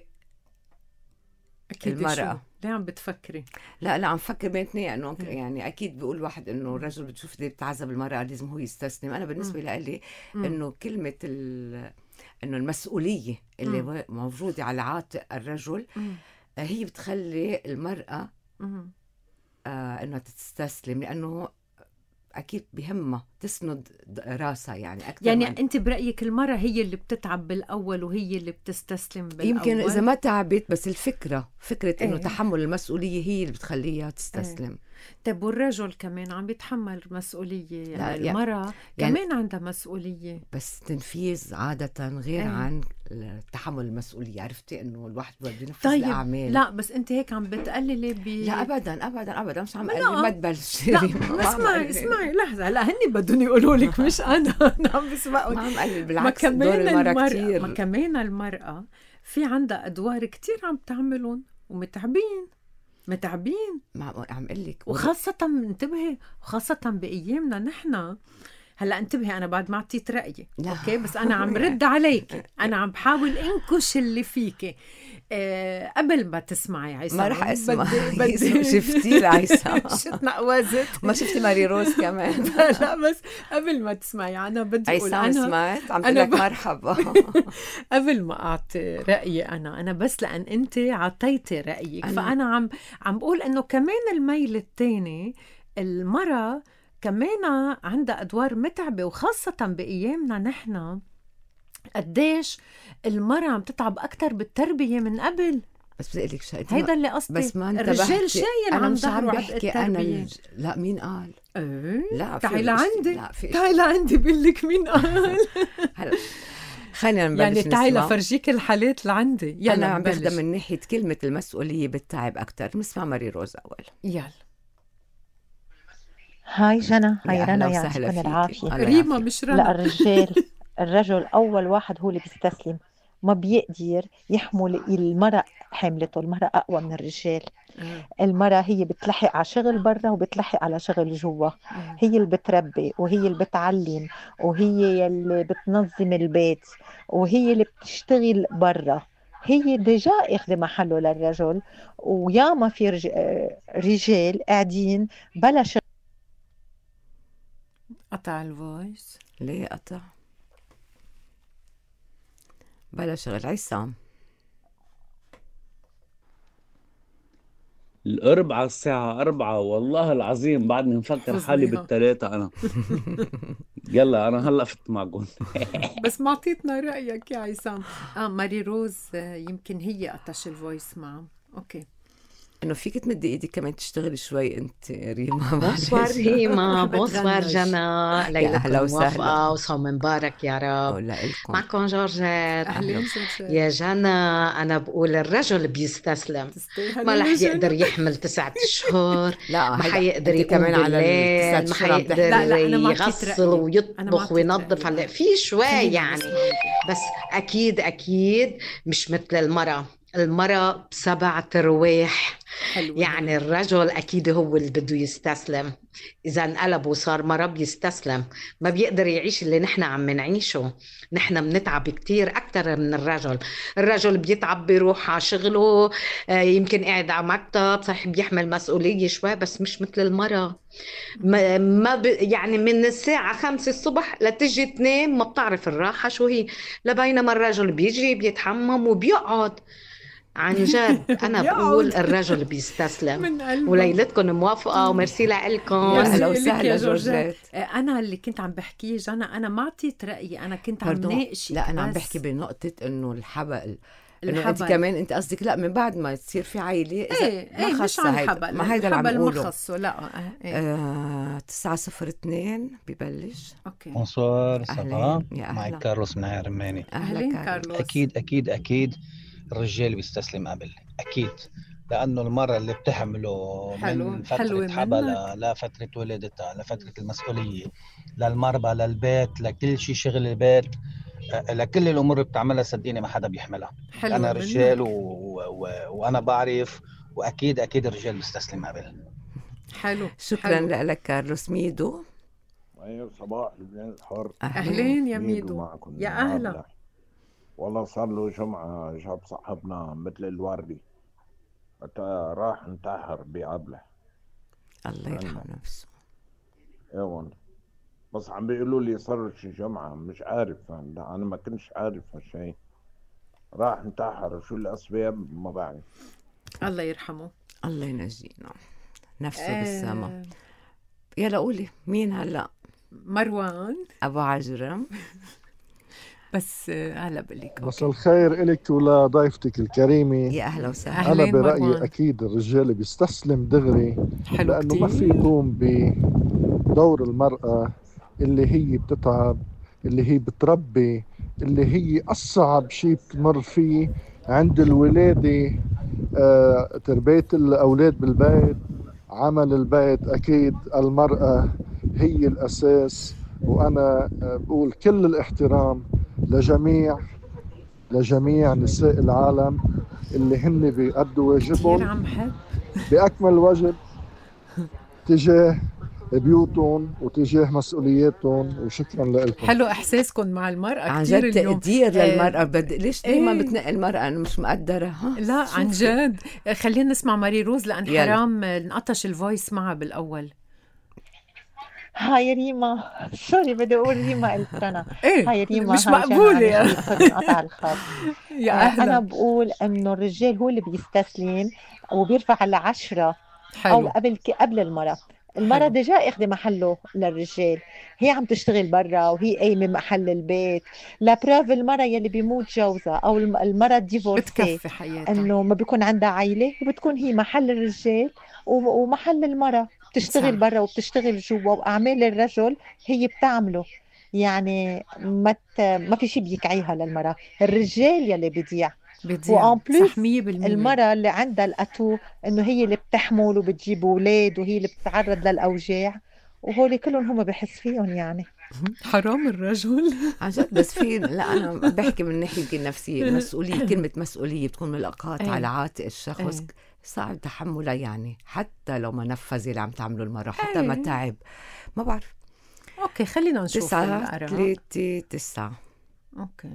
أكيد المرأة. ليه عم بتفكري؟ لا لا عم فكر بين اثنين، انه يعني اكيد بيقول واحد انه الرجل بتشوف ليه بتعذب المرأة لازم هو يستسلم. انا بالنسبة لي انه كلمة انه المسؤولية اللي م. موجودة على عاتق الرجل م. هي بتخلي المرأة آه انها تستسلم، لانه اكيد بهمها تسند راسها يعني اكثر. يعني من... انت برايك المراه هي اللي بتتعب بالاول وهي اللي بتستسلم بالاول؟ يمكن اذا ما تعبت، بس الفكره فكره انه ايه؟ تحمل المسؤوليه هي اللي بتخليها تستسلم. ايه؟ طيب والرجل كمان عم بيتحمل مسؤوليه؟ يعني المراه يعني كمان عندها مسؤوليه، بس تنفيذ عاده غير ايه؟ عن تحمل المسؤوليه. عرفتي انه الواحد بده ينفذ طيب الاعمال. لا بس انت هيك عم بتقللي ب... لا ابدا ابدا ابدا مش عم اقلل. ما تبلشي. اسمعي اسمعي لحظه، هلا هني بدهم يقولوا لك مش انا انا عم بسمعهم. ما عم قلل، بالعكس دور المرأة كتير. ما كمان المرأة في عندها أدوار كتير عم تعملهم ومتعبين متعبين. ما عم قلك، وخاصة انتبهي، وخاصة بأيامنا نحن. هلا انتبهي، أنا بعد ما عطيت رأيي أوكي، بس أنا عم رد عليك، أنا عم بحاول انكش اللي فيكي أه قبل ما تسمعي عيسى. ما رح اسمع. بدي شفتي عيسى شتنا قوازت. ما شفتي ماري روز كمان؟ لا بس قبل ما تسمعي أنا بدي أقول أنا سمعت عم تقول لك مرحبا. قبل ما أعطي رأيي أنا أنا بس لأن أنت عطيتي رأيك أنا... فأنا عم عم بقول إنه كمان الميل التاني المرأة كمان عندها أدوار متعبة، وخاصة بأيامنا نحن قديش المرأة عم تتعب أكتر بالتربية من قبل. بس بدي أقولك شيء، هيدا اللي قصدي. بس ما الرجال شايل عم ظهره عبء التربية. أنا الج... لا مين قال؟ ايه لا تعي لعندي، لا تعي لعندي بقول لك مين قال. هلا خلينا نبلش يعني تعي لفرجيك الحالات اللي عندي. يلا أنا عم بخدم من ناحية كلمة المسؤولية بالتعب أكتر. نسمع ماري روز أول. يلا. هاي جنى، هاي رنا، يعطيكم العافية. ريما مش رنا. لا الرجال الرجل أول واحد هو اللي بيستسلم، ما بيقدر يحمل المرأة حملته. المرأة أقوى من الرجال. المرأة هي بتلحق على شغل برا وبتلحق على شغل جوا. هي اللي بتربي وهي اللي بتعلم وهي اللي بتنظم البيت وهي اللي بتشتغل برا. هي ديجا اخذ محله للرجل، وياما في رج... رجال قاعدين بلا شغل. قطع الفويس. ليه قطع؟ بلا شغل. عصام الأربعة الساعة أربعة والله العظيم بعدني مفكر حالي بالثلاثة أنا. يلا أنا هلأ فت معكم. بس ما عطيتنا رأيك يا عصام. آه ماري روز يمكن هي قطش الفويس معه. أوكي انه فيك تمدي ايدك كمان تشتغلي شوي انت ريما. بونسوار هيما، بونسوار جنى، أهلا ليلتكم وسهلا. موفقة وصوم مبارك يا رب. لكم معكم جورجيت. أهلين جورجيت. يا جنى، أنا بقول الرجل بيستسلم، ما رح يقدر يحمل تسعة شهور، لا ما هيدا حيقدر أنت يقوم كمان على بالليل، التسعة ما شهور عم تحكي. لا، حيقدر لا، أنا معطيت يغسل رأيي. أنا ويطبخ معطيت وينظف. رأيي. هلا في شوي خلينا يعني، نسمع بدي. بس أكيد أكيد مش مثل المرأة. المرأة بسبع ترواح، حلو يعني الرجل أكيد هو اللي بده يستسلم. إذا انقلب وصار مرة بيستسلم، ما بيقدر يعيش اللي نحن عم نعيشه. نحن بنتعب كتير أكتر من الرجل. الرجل بيتعب، بيروح على شغله، آه، يمكن قاعد على مكتب، صحيح بيحمل مسؤولية شوي، بس مش مثل المرأة. ما ما ب... يعني من الساعة خمسة الصبح لتجي تنام ما بتعرف الراحة شو هي، لبينما الرجل بيجي بيتحمم وبيقعد. عن جد أنا بقول الرجل بيستسلم. من قلبك. وليلتكم موافقة وميرسي لكم. يا أهلا ميرسي لك وسهلا يا جورجيت. جورجيت. أنا اللي كنت عم بحكيه جنى، أنا ما عطيت رأيي، أنا كنت عم باردون. ناقشك. لا أنا عم بس. بحكي بنقطة إنه الحبل، إنه أنت الحبل. كمان أنت قصدك لا من بعد ما تصير في عائلة إذا ايه ايه مش خصها عن هيدا. الحبل، ما هيدا اللي عم الحبل ما نقوله. خصه. لا ايه. آه، تسعة صفر اثنين ببلش. اوكي. بونسوار، أهلين. صباح. يا معك أهلا. كارلوس من عرماني. أهلين أهلا كارلوس. أكيد أكيد أكيد الرجال بيستسلم قبل، أكيد، لأنه المرة اللي بتحمله حلو. من حلوة فترة حبلة منك. لفترة ولادتها لفترة المسؤولية للمربى للبيت لكل شيء، شغل البيت، آه، لكل الأمور اللي بتعملها، صدقيني ما حدا بيحملها. حلوة أنا رجال و... منك. و... وأنا بعرف، وأكيد أكيد الرجال بيستسلم قبل. حلو. شكرا حلو. لك كارلوس. ميدو. ايوه، صباح لبنان الحر. أهلين يا ميدو ميدو. معكم يا النهاردة. أهلا. والله صار له جمعة جاب صاحبنا مثل الوردي، حتى راح انتحر بعبله. الله يرحم نفسه. ايوه، بس عم بيقولوا لي صار شي جمعة، مش عارف انا ما كنتش عارف هالشيء. راح انتحر، شو الاسباب ما بعرف. الله يرحمه. الله ينجينا، نفسه آه. بالسما. يلا قولي مين هلا؟ مروان ابو عجرم. بس آه، هلا بقلك. مساء الخير إلك ولا الكريمة. يا اهلا وسهلا. أنا أهلين برأيي مروان. أكيد الرجال بيستسلم دغري، حلو لأنه ما في كتير. يقوم بدور المرأة اللي هي بتتعب، اللي هي بتربي، اللي هي أصعب شيء بتمر فيه عند الولادة. آه، تربية الأولاد بالبيت، عمل البيت. أكيد المرأة هي الأساس. وأنا آه، بقول كل الاحترام لجميع لجميع نساء العالم اللي هن بيأدوا كتير واجبهم عم حب. بأكمل وجه تجاه بيوتهم وتجاه مسؤولياتهم. وشكرا لكم. حلو إحساسكم مع المرأة عن كتير جد اليوم. تقدير آه، للمرأة. بد... ليش دايما إيه. بتنقي المرأة انه مش مقدرة؟ ها لا عن شوفي. جد. خلينا نسمع ماري روز لأن يلا. حرام نقطش الفويس معها بالأول. هاي ريما، سوري بدي اقول ريما قلت انا. ايه هاي ريما، مش هاي مقبولة جنى، يا. معلش سوري انقطع الخط. يا آه، أهلا. انا بقول انه الرجال هو اللي بيستسلم وبيرفع العشرة او حلو. قبل قبل المرأة. المرأة حلو. ديجا اخذ محله للرجال، هي عم تشتغل برا وهي قايمة محل البيت. لا بروف المرأة يلي بيموت جوزها او الم- المرأة ديفورسي بتكفي حياتها. انه ما بيكون عندها عائلة وبتكون هي محل الرجال و- ومحل المرأة، بتشتغل صح. برا وبتشتغل جوا، واعمال الرجل هي بتعمله. يعني ما ت- ما في شيء بيكعيها للمرأة، الرجال يلي بيضيع. بيضيع. وان بليس صح مية بالمية. المرأة اللي عندها الأتو انه هي اللي بتحمل وبتجيب اولاد وهي اللي بتتعرض للاوجاع، وهول كلهم هم بحس فيهم يعني. حرام الرجل. عن جد. بس في لا انا بحكي من ناحية النفسية. المسؤولية، كلمة مسؤولية بتكون ملقات ايه. على عاتق الشخص. ايه. صعب تحملها يعني، حتى لو ما نفذ اللي عم تعمله المرة، حتى ما ايه. تعب. ما بعرف. اوكي خلينا نشوف تسعة الآراء. ثلاثة تسعة. اوكي.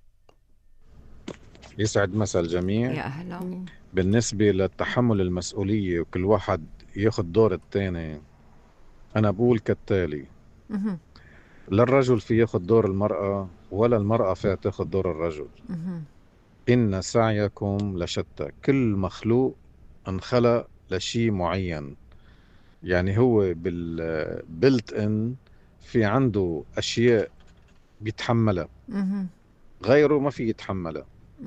يسعد مساء الجميع. يا أهلا. بالنسبة للتحمل المسؤولية وكل واحد ياخد دور التاني، أنا بقول كالتالي: مهم. لا الرجل في ياخد دور المرأة ولا المرأة فيها تاخد دور الرجل. مهم. إن سعيكم لشتى. كل مخلوق انخلق لشيء معين، يعني هو بالبلت إن في عنده أشياء بيتحملها، مهم. غيره ما في يتحملها. مهم.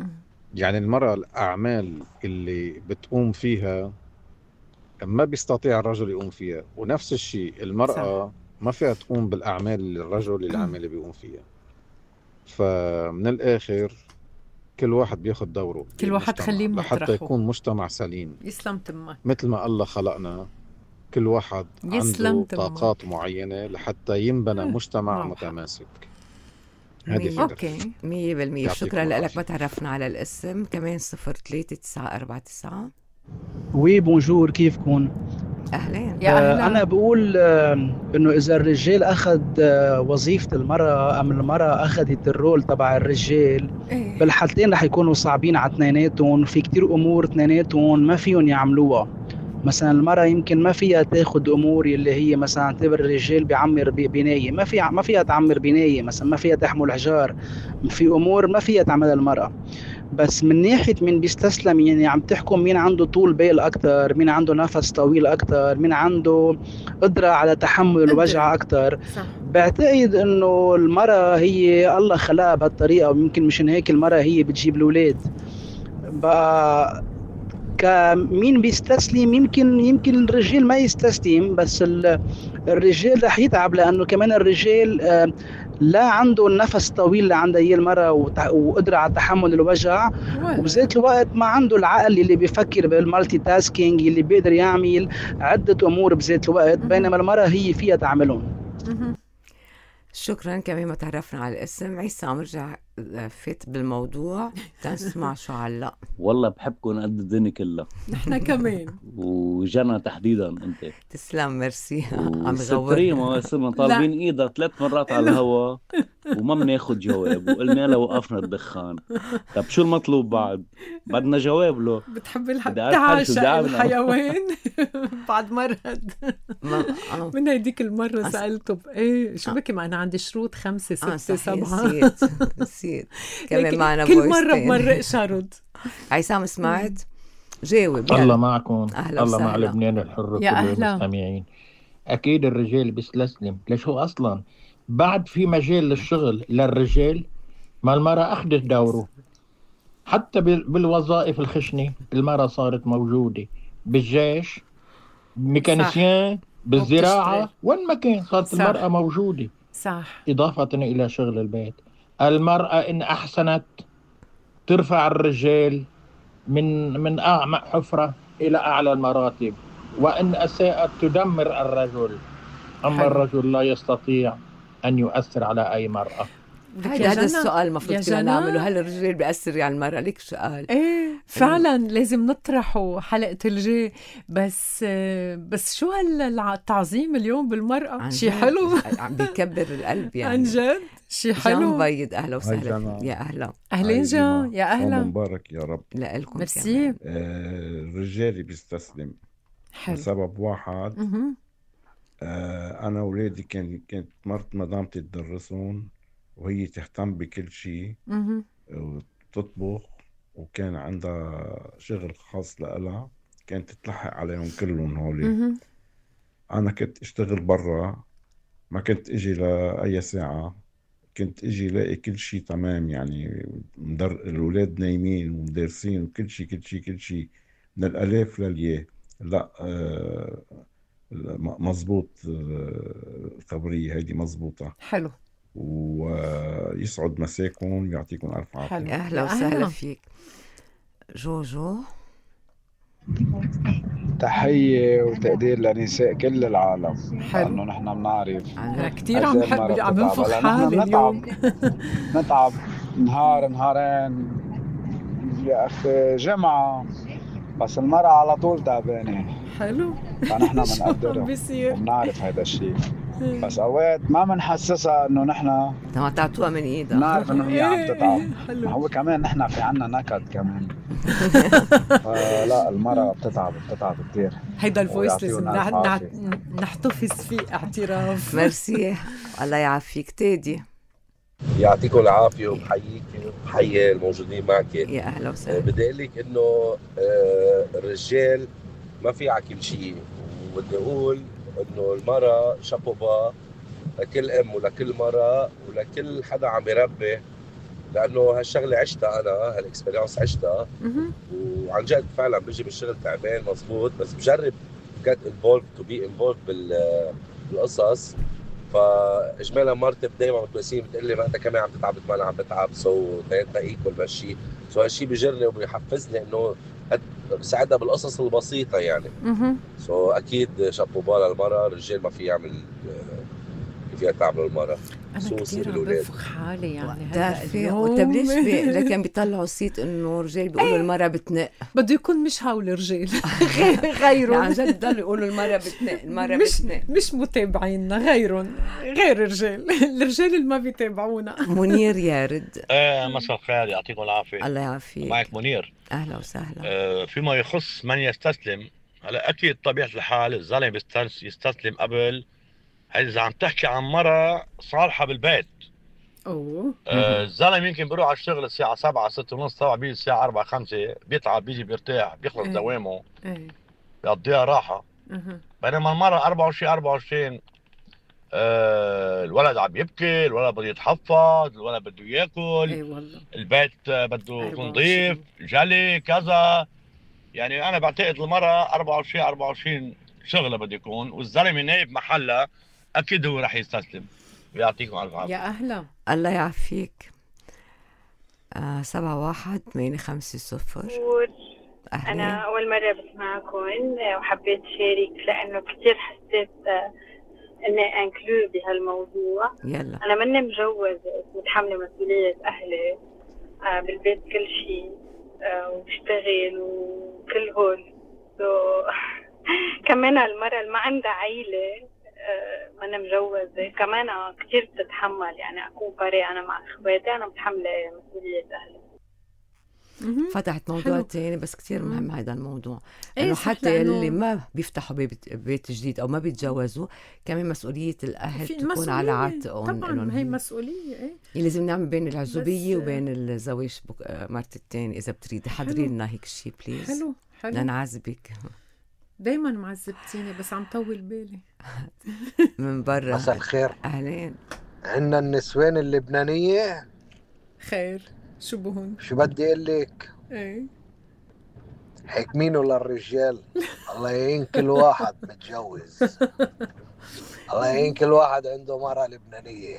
يعني المرأة الأعمال اللي بتقوم فيها ما بيستطيع الرجل يقوم فيها، ونفس الشيء المرأة صح. ما فيها تقوم بالأعمال اللي الرجل العامل بيقوم فيها. فمن الآخر كل واحد بياخد دوره، كل واحد خليه مطرحه لحتى يكون مجتمع سليم. يسلم تمك. مثل ما الله خلقنا كل واحد عنده طاقات معينة لحتى ينبنى مجتمع متماسك. هذه اوكي مية بالمية. شكرا لك. ما تعرفنا على الاسم كمان. صفر ثلاثة تسعة أربعة تسعة. وي بونجور، كيفكم؟ اهلين. يا أهلا. انا بقول انه اذا الرجال اخذ وظيفه المراه ام المراه اخذت الرول تبع الرجال، إيه؟ بالحالتين رح يكونوا صعبين على اثنيناتهم. في كتير امور اثنيناتهم ما فيهم يعملوها. مثلا المرأة يمكن ما فيها تاخد أمور اللي هي مثلا اعتبر الرجال بيعمر بناية، ما فيها ما فيها تعمر بناية مثلا، ما فيها تحمل حجار، في أمور ما فيها تعملها المرأة. بس من ناحية من بيستسلم، يعني عم تحكم مين عنده طول بال أكتر، مين عنده نفس طويل أكتر، مين عنده قدرة على تحمل الوجع أكتر. بعتقد إنه المرأة هي الله خلقها بهالطريقة، ويمكن مشان هيك المرأة هي بتجيب الأولاد. بقى كمين بيستسلم، يمكن يمكن الرجال ما يستسلم، بس الرجال رح يتعب، لأنه كمان الرجال لا عنده النفس الطويل اللي عندها هي المرأة وقدرة على تحمل الوجع، وبذات الوقت ما عنده العقل اللي بيفكر بالمالتي تاسكينج اللي بيقدر يعمل عدة أمور بذات الوقت، بينما المرأة هي فيها تعملهم. شكرا. كمان ما تعرفنا على الاسم. عيسى عم رجع فات بالموضوع تنسمع شو علق. والله بحبكم قد الدنيا كلها. نحن كمان. وجنى تحديدا انت. تسلم ميرسي. عم بغور. ما صرنا طالبين ايدها ثلاث مرات على الهوا وما بناخذ جواب، وقلنا له وقفنا الدخان. طب شو المطلوب بعد؟ بدنا جواب له. بتحب تعشق الحيوان بعد مرض. من هيديك المرة سألته بايه شو بكي معنا عندي شروط خمسة ستة سبعة. نسيت نسيت كمان معنا كل مرة بمرق شرط. عيسام سمعت؟ جاوب. الله معكم. أهلا الله وسهلا. مع لبنان الحر يا أهلا. المستمعين. أكيد الرجال بيستسلم. ليش هو أصلا بعد في مجال للشغل للرجال، ما المرأة أخذت دوره. حتى بالوظائف الخشنة المرأة صارت موجودة، بالجيش، ميكانيسيان، بالزراعة، وين ما كان صارت صح. المرأة موجودة. صح. إضافة إلى شغل البيت، المرأة إن أحسنت ترفع الرجال من من أعمق حفرة إلى أعلى المراتب، وإن أساءت تدمر الرجل. أما حل. الرجل لا يستطيع أن يؤثر على أي مرأة. هذا السؤال المفروض كنا نعمله، هل الرجال بيأثر على المرأة؟ ليك سؤال. ايه فعلا لازم نطرحه حلقة الجاي. بس بس شو هالتعظيم اليوم بالمرأة؟ شي حلو عم بيكبر القلب يعني. عن جد شي حلو. جان بيض اهلا وسهلا. يا اهلا. اهلين جان. يا اهلا. مبارك يا رب. لكم. ميرسي. آه الرجال بيستسلم حلو. لسبب واحد. آه انا اولادي كان كانت مرت مدامتي تدرسون وهي تهتم بكل شيء وتطبخ، وكان عندها شغل خاص لها، كانت تتلحق عليهم كلهم هولي. أنا كنت أشتغل برا، ما كنت أجي لأي ساعة، كنت أجي لاقي كل شيء تمام، يعني مدر... الأولاد نايمين ومدرسين وكل شيء كل شيء كل شيء من الألف للياء. لا آه... مزبوط. الخبرية هيدي مزبوطة. حلو. ويسعد مساكم، يعطيكم ألف عافية. أهلا وسهلا فيك. جوجو. تحية وتقدير لنساء كل العالم، لأنه نحن بنعرف أنا كتير عم بحب عم بنفخ حالي اليوم. نتعب نهار نهارين يا أخي جمعة، بس المرأة على طول تعبانة. حلو. فنحن بنقدرها وبنعرف هذا الشيء، بس اوقات ما بنحسسها انه نحن ما تعطوها من ايدها، بنعرف انه هي عم تتعب. ما هو كمان نحن في عنا نكد كمان. لا المرأة بتتعب بتتعب كثير. هيدا الفويس لازم نحتفظ فيه اعتراف. ميرسي. الله يعافيك. تادي. يعطيكم العافية وبحييك وبحيي الموجودين معك. يا أهلا وسهلا. بدي أقول لك إنه الرجال ما في على كل شيء، وبدي أقول إنه المرأة شابوبا لكل أم ولكل مرأة ولكل حدا عم يربي لانه هالشغله عشتها انا، هالاكسبيرينس عشتها، وعن جد فعلا بيجي بالشغل تعبان مزبوط، بس بجرب get involved to be involved بالقصص. فاجمالا مرتي دائما متواسين بتقول لي ما انت كمان عم تتعب ما انا عم بتعب، سو ثلاثة ايكول ماشي، سو هالشيء بيجرني وبيحفزني انه بساعدها بالقصص البسيطه يعني. سو اكيد شابوبا للمراه، الرجال ما في يعمل فيها تعمل المرأة. أنا كثير عم بنفخ حالي يعني هلا. وطب ليش بي... لكن بيطلعوا صيت إنه رجال بيقولوا ايه؟ المرأة بتنق. بده يكون مش هول رجال غيرهم. عن جد بضلوا يقولوا المرأة بتنق، المرأة مش بتنق. مش متابعيننا غيرهم، غير الرجال، الرجال اللي ما بيتابعونا. منير يارد. ايه مساء الخير، يعطيكم العافية. الله يعافيك. معك منير. أهلا وسهلا. آه فيما يخص من يستسلم، هلا أكيد طبيعة الحال الزلمة يستسلم قبل. إذا عم تحكي عن مرة صالحة بالبيت، اوه آه الزلمة يمكن بيروح على الشغل الساعة سبعة ستة ونص، طبعا بيجي الساعة أربعة خمسة، بيتعب بيجي بيرتاح بيخلص ايه. دوامه ايه. بيقضيها راحة. أه. بينما المرة أربعة وعشرين أربعة وعشرين آه الولد عم يبكي، الولد بده يتحفظ، الولد بده ياكل، ايه والله. البيت بده يكون نظيف، جلي كذا. يعني أنا بعتقد المرة أربعة وعشرين أربعة وعشرين شغله بده يكون، والزلمه نايب محلها اكيد هو رح يستسلم. يعطيكم الف عافيه. يا اهلا. الله يعافيك. آه سبعة واحد ثمانية خمسة صفر. أهلا. أنا أول مرة بسمعكم وحبيت شارك لأنه كتير حسيت إني أنكلو بهالموضوع. يلا. أنا مني مجوزة، متحملة مسؤولية أهلي آه بالبيت كل شيء، آه وبشتغل وكل هول. so كمان المرة اللي ما عندها عيلة، آه ما أنا مجوزة، كمان كتير بتتحمل. يعني أكون بري أنا مع إخواتي، أنا متحملة مسؤولية أهلي. فتحت موضوع تاني بس كتير مهم هذا الموضوع، إيه انه حتى لأنه... اللي ما بيفتحوا بيت, بيت جديد او ما بيتجوزوا كمان مسؤولية الاهل تكون مسؤولية. على عاتقهم. طبعا هي مسؤولية. ايه يعني لازم نعمل بين العزوبية بس... وبين الزواج بك... مرت التاني. اذا بتريدي حضري لنا هيك شيء بليز. حلو حلو. بدنا نعذبك. دايما معذبتيني بس عم طول بالي. من برا. مساء الخير. اهلين. عندنا النسوان اللبنانية. خير شو بهون؟ شو بدي اقول لك؟ ايه حكمينه للرجال. الله يعين كل واحد متجوز. الله يعين كل واحد عنده مرأة لبنانية.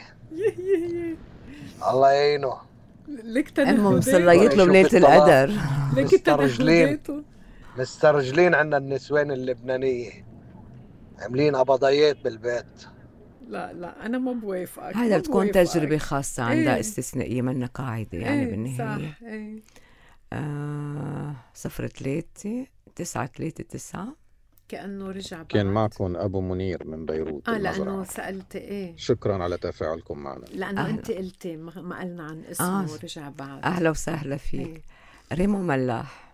الله يعينه. ليك امه مصليت له بليلة القدر. مسترجلين مسترجلين عنا النسوان اللبنانية، عاملين قبضيات بالبيت. لا لا أنا ما بوافقك. هذا بتكون تجربة خاصة عندها. ايه؟ استثنائية منا قاعدة يعني. ايه بالنهاية. صح. ايه. آه صفر ثلاثة تسعة ثلاثة تسعة. كأنه رجع بعد. كان معكم أبو منير من بيروت. آه لأنه سألت إيه. شكرا على تفاعلكم معنا. لأنه أهلا. أنت قلتي ما قلنا عن اسمه. آه. ورجع بعد. أهلا وسهلا فيك. ايه. ريمو ملاح.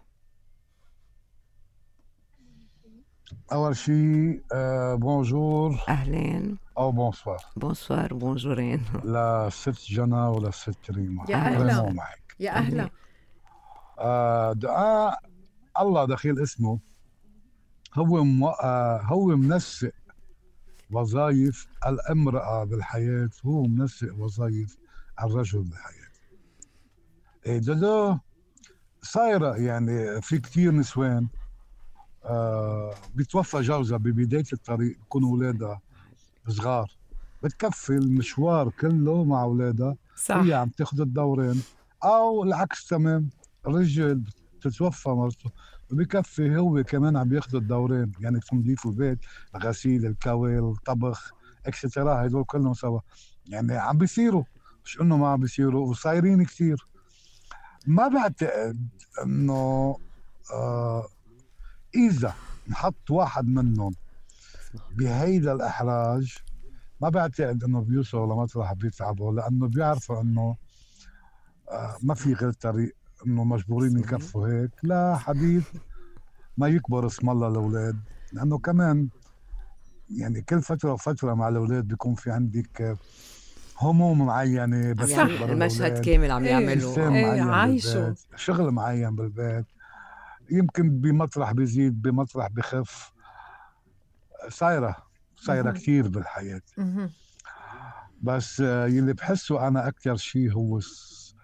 أول شيء آه بونجور. أهلين. أو بونسوار. بونسوار بونجورين. لست جنى ولا ست ريما. يا أهلا. معك. يا أهلا. آه دعاء الله دخيل اسمه هو مو... آه هو منسق وظائف الامرأة بالحياة، هو منسق وظائف الرجل بالحياة. إيه ده صايرة يعني في كتير نسوان آه بيتوفى جوزها ببداية الطريق، بيكونوا أولادها صغار، بتكفي المشوار كله مع أولادها. صح. هي عم تاخد الدورين، أو العكس تمام، الرجل بتتوفى مرته وبكفي هو كمان عم ياخد الدورين، يعني تنظيف البيت، الغسيل، الكوي، الطبخ اكسترا، هدول كلهم سوا. يعني عم بيصيروا، مش انه ما عم بيصيروا، وصايرين كتير. ما بعتقد انه آه اذا نحط واحد منهم بهيدا الاحراج، ما بعتقد انه بيوصلوا لمطرح بيتعبوا، لانه بيعرفوا انه آه ما في غير طريق، انه مجبورين يكفوا هيك. لا حديث ما يكبر اسم الله الاولاد، لانه كمان يعني كل فتره وفتره مع الاولاد بيكون في عندك هموم معينه، بس يعني المشهد كامل عم يعملوا ايه عايشوا شغل معين بالبيت، يمكن بمطرح بيزيد بمطرح بخف. صايره صايره كثير بالحياه. بس يلي بحسه انا اكثر شيء هو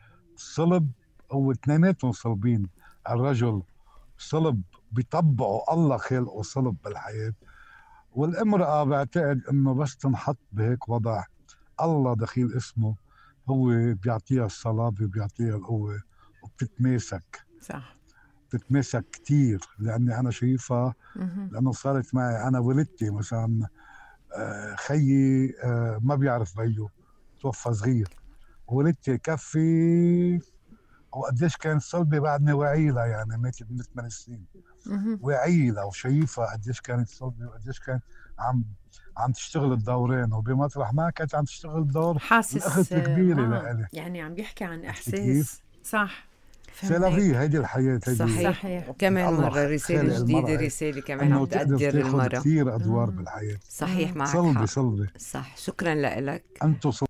الصلب هو اثنيناتهم صلبين. الرجل صلب بيطبعوا الله خلقه صلب بالحياة، والامرأة بعتقد انه بس تنحط بهيك وضع الله دخيل اسمه هو بيعطيها الصلابة وبيعطيها القوة وبتتماسك. صح، بتتماسك كتير، لأني أنا شايفها لأنه صارت معي. أنا ولدتي مثلا خيي ما بيعرف بيو، توفى صغير، ولدتي كفي وقديش كانت صلبة بعدني وعيلة، يعني ماتت من ثمان سنين وعيلة، وشايفها قديش كانت صلبة وقديش كانت عم عم تشتغل الدورين، وبمطرح ما كانت عم تشتغل دور حاسس الأخت الكبيرة آه. لإلي. يعني عم بيحكي عن إحساس. صح، سلافي هيدي الحياة. صحيح, صحيح. كمان مرة رسالة جديدة، رسالة كمان عم تقدر المرأة كثير أدوار مم. بالحياة. صحيح، معك صلبي حق. صلبي. صح، شكرا لك. أنتو صلبي.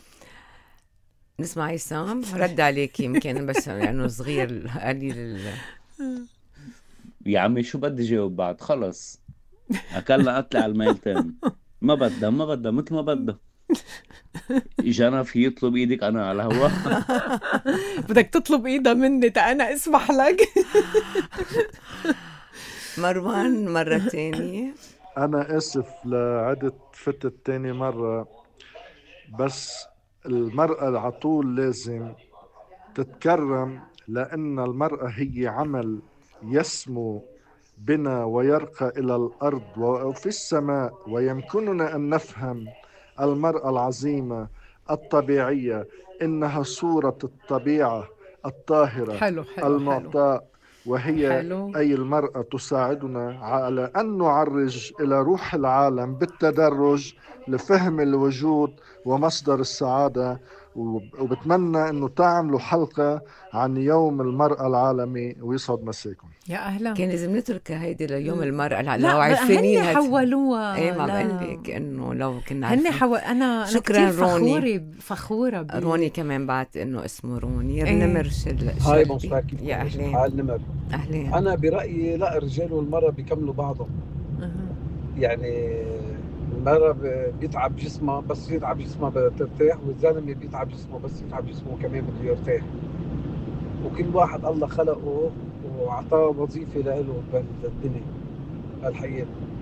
نسمع عصام رد عليك يمكن بس لأنه صغير قليل. يا عمي شو بدي جاوب بعد؟ خلص أكلنا قتلة على الميلتين، ما بدها ما بدها مثل ما بدها. جانا في يطلب ايدك انا على الهواء. بدك تطلب ايدها مني تا انا اسمح لك. مروان مرة تانية. انا اسف لعدت فتت تاني مرة، بس المرأة على طول لازم تتكرم، لأن المرأة هي عمل يسمو بنا ويرقى إلى الأرض وفي السماء، ويمكننا أن نفهم المرأة العظيمة الطبيعية إنها صورة الطبيعة الطاهرة حلو حلو المعطاء، وهي حلو. أي المرأة تساعدنا على أن نعرج إلى روح العالم بالتدرج لفهم الوجود ومصدر السعادة. وبتمنى أنه تعملوا حلقة عن يوم المرأة العالمي، ويسعد مساكم. يا أهلا. كان لازم نتركها هيدي ليوم المرأة. لا لو عارفينين هن حولوها. ايه ما بقول لك انه لو كنا عارفين هن حو... انا شكرا روني فخورة بي. روني كمان بعت انه اسمه روني. ايه. نمر شل هاي بونسوار، كيف يا اهلين. حال نمر؟ اهلين. انا برأيي لا، الرجال والمرأة بيكملوا بعضهم. أه. يعني المرأة بيتعب جسمها بس يتعب جسمها بترتاح، والزلمة بيتعب جسمه بس يتعب جسمه كمان بده يرتاح. وكل واحد الله خلقه وعطاه وظيفة له بالدنيا بالحياة،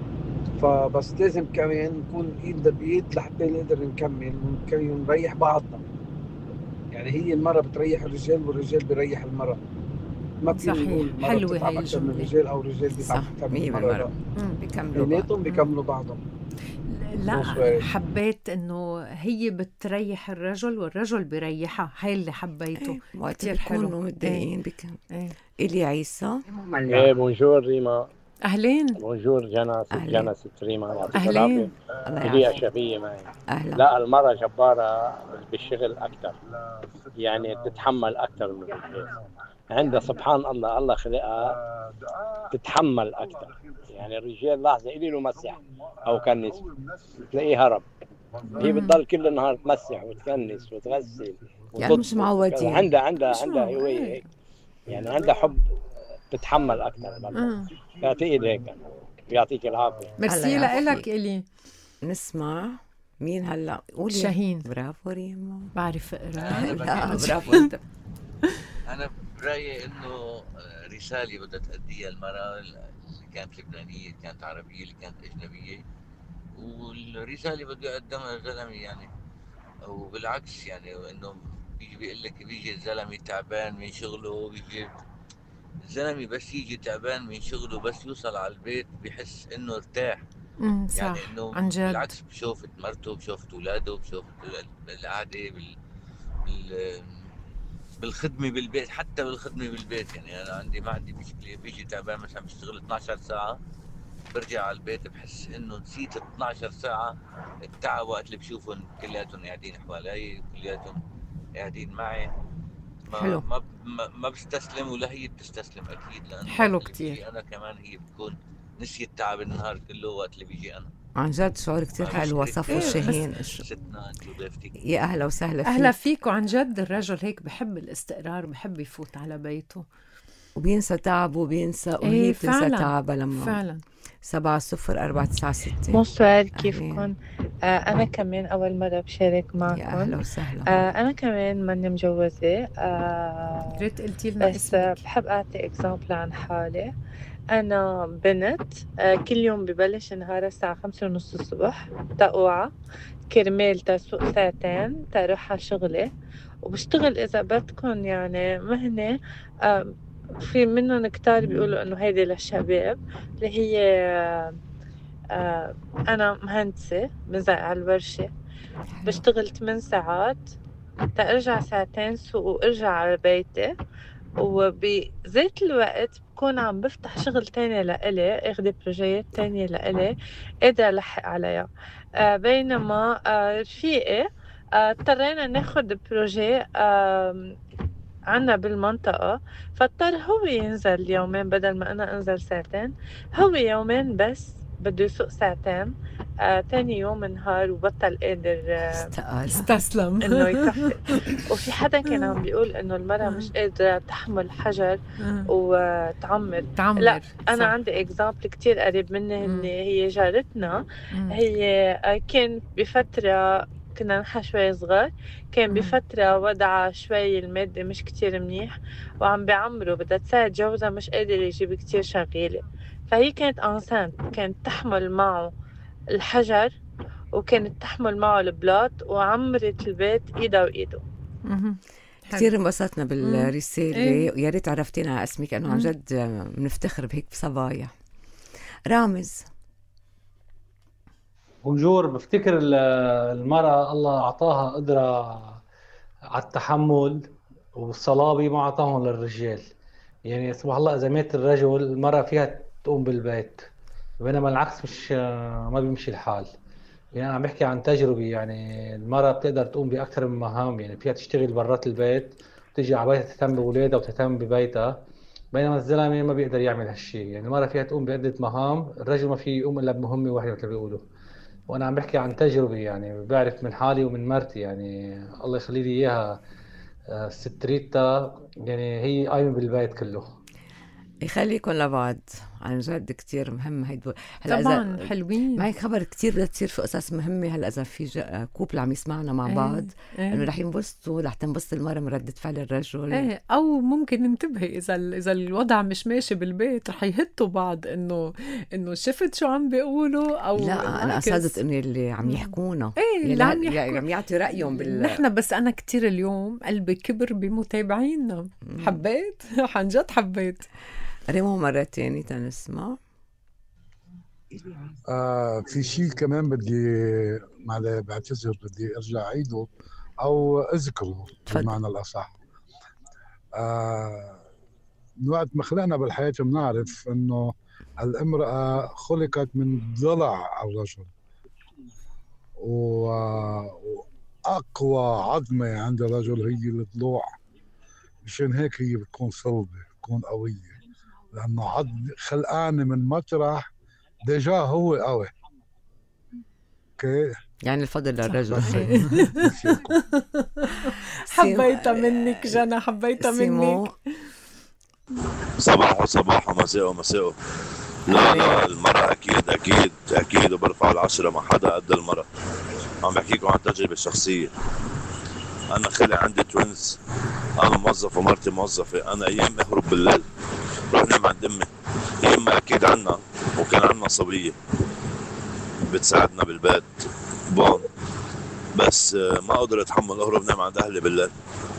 فبس لازم كمان نكون ايدنا بايد لحتى نقدر نكمل ونريح بعضنا. يعني هي المرأة بتريح الرجال والرجال بيريح المرأة. ما صحيح، حلوة هاي الجملة. الرجال او الرجال بيتعب اكثر من المرأة، بيكملوا بعضهم بيكملوا بعضهم. لا حبيت انه هي بتريح الرجل والرجل بيريحها، هاي اللي حبيته. ايه كتير حلو. متضايقين بكم. ايه. إلي عيسى. ايه بونجور ريما. اهلين. بونجور جانا ست جانا ست ريما. اهلين. هدية شبيه معي. اهلا. لا المرأة جبارة بالشغل اكثر، يعني تتحمل اكثر من الرجال. عندها سبحان الله الله خلقها تتحمل اكثر. يعني الرجال لحظة إلي له مسح او كنس تلاقيه هرب، هي بتضل كل النهار تمسح وتكنس وتغسل يعني مش معودين. عندها عندها عندها هواية هيك، يعني عندها حب تتحمل اكثر. بعتقد هيك. يعطيك العافية. ميرسي لك إلي. نسمع مين هلا؟ قولي. شاهين. برافو ريما. بعرف اقرا. لا برافو انت. انا برايي انه رساله بدها تأديها المراه اللي كانت لبنانيه، اللي كانت عربيه، اللي كانت اجنبيه، والرساله بده يقدمها الزلمه يعني، وبالعكس يعني انه بيجي بيقول لك بيجي الزلمه تعبان من شغله، بيجي الزلمه بس يجي تعبان من شغله بس يوصل على البيت بيحس انه ارتاح. امم صح. يعني انه عن جد. بالعكس بشوفت مرته، بشوفت اولاده، بشوفت القعده بال... بال بالخدمه بالبيت، حتى بالخدمه بالبيت. يعني انا عندي ما عندي مشكله، بيجي تعبان مثلا بشتغل اثنعش ساعه، برجع على البيت بحس انه نسيت اثنعش ساعه التعب وقت اللي بشوفهم كلياتهم قاعدين حوالي، كلياتهم قاعدين معي. ما حلو. ما ما بستسلم ولا هي بتستسلم اكيد، لانه حلو كتير. انا كمان هي بتكون نسيت تعب النهار كله وقت اللي بيجي انا. عن جد شعور كتير حلو وصفه شاهين. ستنا انت وضيفتك. يا اهلا وسهلا فيك. اهلا فيك. وعن جد الرجل هيك بحب الاستقرار، بحب يفوت على بيته وبينسى تعبه وبينسى وهي ايه بتنسى تعبها لما فعلا. سبعة صفر أربعة تسعة ستة. بونسوار كيفكم؟ أنا كمان أول مرة بشارك معكم. يا أهلا وسهلا. أنا كمان ماني مجوزة. ريت قلتي لنا بس اسمك. بحب أعطي إكزامبل عن حالي. أنا بنت كل يوم ببلش نهار الساعة خمسة ونص الصبح تقوعة كرمال تسوق ساعتين تروح على شغلي، وبشتغل إذا بدكن يعني مهنة في منهم كتار بيقولوا إنه هيدي للشباب، اللي هي أنا مهندسة بنزق على الورشة، بشتغل ثمان ساعات تأرجع ساعتين سوق وأرجع على بيتي، وبذات الوقت بكون عم بفتح شغل تاني لإلي، اخدي بروجيات تانية لإلي قادرة ألحق عليها. آه بينما آه رفيقي اضطرينا آه ناخد بروجي آه عنا بالمنطقة، فاضطر هو ينزل يومين بدل ما أنا أنزل ساعتين، هو يومين بس بده يسوق ساعتين. آه، تاني يوم نهار وبطل قادر آه استسلم انه يكفي. وفي حدا كان عم بيقول انه المرأة مش قادرة تحمل حجر وتعمر. تعمر. لا انا صح. عندي اكزامبل كتير قريب مني، ان هي جارتنا. هي آه كان بفترة كنا نحن شوي صغار، كان بفترة وضع شوي المادة مش كتير منيح وعم بيعمره، بدها تساعد جوزها مش قادر يجيب كتير شغيلة، فهي كانت انسانت، كانت تحمل معه الحجر وكانت تحمل معه البلاط وعمرت البيت ايدها وايده. كثير انبسطنا بالرسالة، ويا ريت عرفتينا اسمك، انه عن جد بنفتخر بهيك بصبايا. رامز. بونجور. بفتكر المرأة الله أعطاها قدرة على التحمل والصلابة ما أعطاهم للرجال. يعني سبحان الله إذا مات الرجل المرأة فيها تقوم بالبيت، بينما العكس مش ما بيمشي الحال. يعني أنا عم بحكي عن تجربة، يعني المرأة بتقدر تقوم بأكثر من مهام، يعني فيها تشتغل برات البيت وتجي على بيتها تهتم بأولادها وتهتم ببيتها، بينما الزلمة ما بيقدر يعمل هالشيء. يعني المرأة فيها تقوم بعدة مهام، الرجل ما فيه يقوم إلا بمهمة واحدة مثل ما بيقولوا. وأنا عم بحكي عن تجربة، يعني بعرف من حالي ومن مرتي، يعني الله يخلي لي إياها ست ريتا، يعني هي قايمة بالبيت كله. يخليكم لبعض، عن جد كتير مهم. هيدو هلا طبعا حلوين. معي خبر كتير بدها تصير في قصص مهمة. هلا إذا في كوبل عم يسمعنا مع بعض ايه إنه رح ينبسطوا، رح تنبسط المرة من ردة فعل الرجل. ايه أو ممكن ننتبه إذا إذا الوضع مش ماشي بالبيت رح يهتوا بعض إنه إنه شفت شو عم بيقولوا أو لا. أنا قصدت إنه اللي عم يحكونا ايه اللي عم يحكوا عم يعطي رأيهم بال نحن. بس أنا كتير اليوم قلبي كبر بمتابعينا. حبيت عن جد حبيت. ريمو مرة تاني تنسمع. آه في شيء كمان بدي معلي بعتذر بدي ارجع اعيده او اذكره بالمعنى الاصح. آه من وقت ما خلقنا بالحياه بنعرف انه الامراه خلقت من ضلع الرجل، واقوى عظمه عند الرجل هي الضلوع، مشان هيك هي بتكون صلبه بتكون قويه، لانه عظم خلقانه من مطرح ديجا هو قوي. اوكي يعني الفضل للرجل. حبيتها منك جنى، حبيتها منك. صباح وصباح ومساء ومساء. لا لا المرأة أكيد أكيد أكيد وبرفع العشرة ما حدا قد المرأة. عم بحكيكم عن تجربة شخصية. أنا خلي عندي توينز، أنا موظف ومرتي موظفة. أنا أيام أهرب بالليل روح نام عند أمي، يما أكيد عنا وكان عنا صبية بتساعدنا بالبيت بون، بس ما قدرت أتحمل أهرب نام عند أهلي بالليل.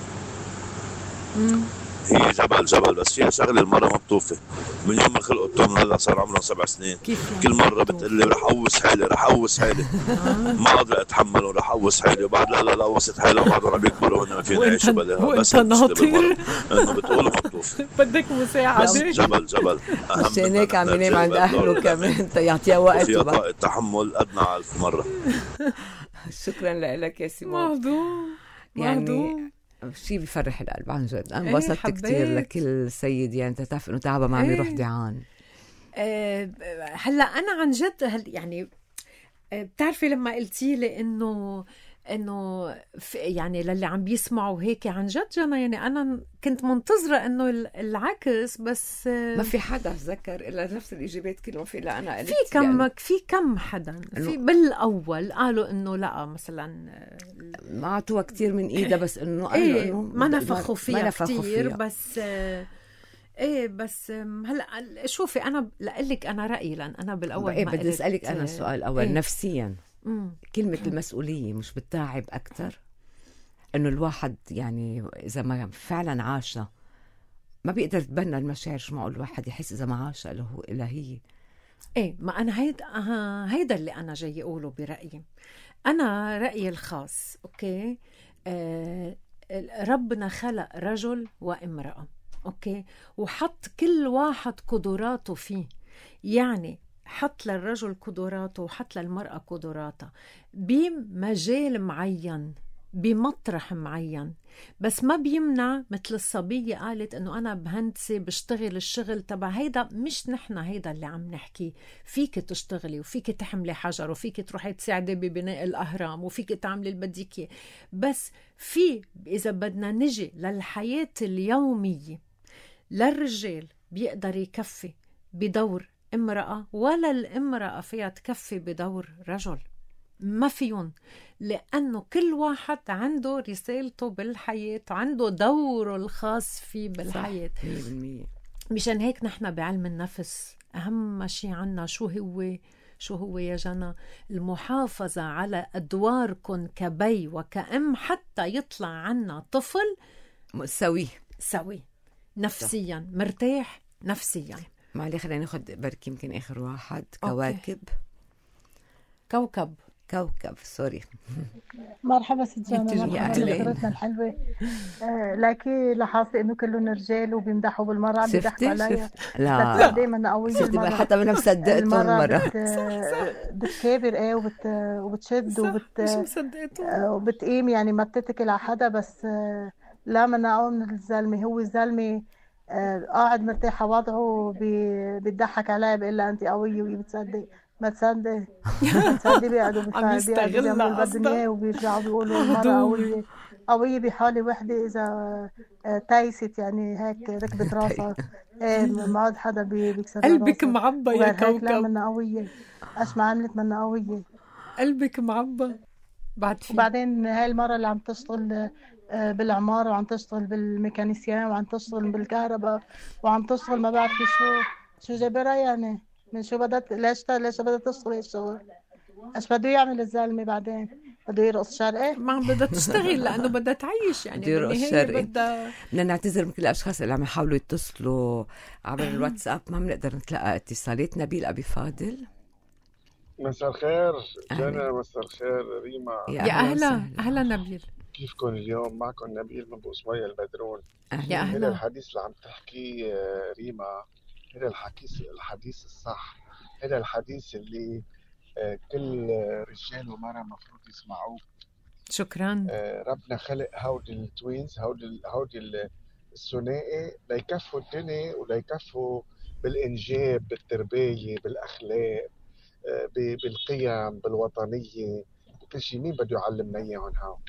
هي جبل جبل بس فيها شغله المره ما بتوفي. من يوم ما خلقوا التوم هلا صار عمره سبع سنين. كل مره بتقول لي رح اوس حالي رح اوس حالي ما قادر اتحمل ورح اوس حالي، وبعد لا لا لا وصلت حالي وبعدهم عم يكبروا وانه ما فينا نعيش بدها. بس ناطر انه بتقول ما بتوفي. بدك مساعده. جبل جبل اهم. عشان هيك عم ينام عند اهله كمان يعطيها وقت وفيها طاقه تحمل ادنى ألف مره. شكرا لك يا سيمون. موضوع يعني شيء بيفرح القلب عن جد. انا انبسطت ايه كتير لكل سيد. يعني انت تعرف انه تعبه ما عم يروح دعان. أه هلا انا عن جد هل يعني أه بتعرفي لما قلتي لي انه انه يعني للي عم بيسمعوا هيك عن جد جنى، يعني انا كنت منتظره انه العكس، بس ما في حدا ذكر الا نفس الاجابات كلهم في لا انا قلت في كم يعني في كم حدا في بالاول قالوا انه لا مثلا ما اعطوها كثير من ايدها، بس انه قالوا ايه انه ما نفخوا فيها كثير، بس ايه بس هلا شوفي انا لقلك انا رايي، لان انا بالاول ايه بدي اسالك انا السؤال الاول إيه؟ نفسيا مم. كلمه المسؤوليه مش بتتعب اكثر؟ انه الواحد يعني اذا ما فعلا عاشها ما بيقدر يتبنى المشاعر، شو معقول الواحد يحس اذا ما عاشها له الا هي. ايه ما انا هيدا آه هيدا اللي انا جاي اقوله برايي، انا رايي الخاص. اوكي آه ربنا خلق رجل وامراه، اوكي، وحط كل واحد قدراته فيه، يعني حط للرجل قدراته وحط للمرأة قدراتها بمجال معين بمطرح معين، بس ما بيمنع مثل الصبية قالت انه انا بهندسة بشتغل الشغل تبع هيدا، مش نحن هيدا اللي عم نحكي. فيك تشتغلي وفيك تحملي حجر وفيك تروحي تساعدي ببناء الاهرام وفيك تعملي البديكية، بس في اذا بدنا نجي للحياة اليومية للرجال بيقدر يكفي بدور امرأة، ولا الامرأة فيها تكفي بدور رجل، ما فيون، لأنه كل واحد عنده رسالته بالحياة، عنده دوره الخاص فيه بالحياة. مية بالمية. مشان هيك نحن بعلم النفس أهم شيء عنا شو هو شو هو يا جنى؟ المحافظة على أدواركم كبي وكأم حتى يطلع عنا طفل سوي سوي نفسيا مرتاح نفسيا. معلي خلينا ناخد بركي يمكن آخر واحد. كواكب كوكب كوكب سوري. مرحبا ست جانا، مرحبا بحضرتنا الحلوة. آه لكن لاحظت انه كلهم رجال وبيمدحوا بالمرة، عم بيضحكوا عليها. لا دايما قوية المرة، حتى انا مصدقته المرة بت... بتكابر ايه وبت... وبتشد وبت... وبتقيم، يعني ما بتتكل على حدا. بس آه لا منعه من الزلمة، هو الزلمة آه قاعد مرتاح وضعه بي... بيضحك عليها بيقول لها انت قوية وهي بتصدق. ما تصدق ما تصدق بيقعدوا بيعملوا الدنيا وبيرجعوا بيقولوا المرأة قوية قوية بحالة وحدة إذا تايست، يعني هيك ركبت راسها ايه ما عاد حدا بيكسر راسها. قلبك معبى يا كوكب. لا منا قوية، ايش ما عملت منا قوية، قلبك معبى. بعد في وبعدين هاي المرة اللي عم تشتغل بالعمارة وعم تشتغل بالميكانيسيان وعم تشتغل بالكهرباء وعم تشتغل ما بعرف شو شو جابرها، يعني من شو بدت ليش ليش بدها تشتغل الشغل؟ ايش بده يعمل الزلمه بعدين؟ بده يرقص شرقي؟ ما بدها تشتغل لانه بدها تعيش، يعني بده يرقص شرقي. بدها بدنا نعتذر من كل الاشخاص اللي عم يحاولوا يتصلوا عبر الواتساب، ما بنقدر نتلقى اتصالات. نبيل ابي فاضل مساء الخير جنى، مساء الخير ريما. يا اهلا اهلا نبيل، كيفكم اليوم؟ معكم نبيل من بوصوية البدرون. يا اهلا. هذا الحديث اللي عم تحكيه ريما هذا الحديث الحديث الصح، هذا الحديث اللي كل رجال ومرأة مفروض يسمعوه. شكرا. ربنا خلق هودي التوينز، هودي هودي الثنائي ليكفوا الدنيا وليكفوا بالإنجاب، بالتربية، بالأخلاق، بالقيم، بالوطنية، بكل شيء. مين بده يعلمنا إياهم هاو؟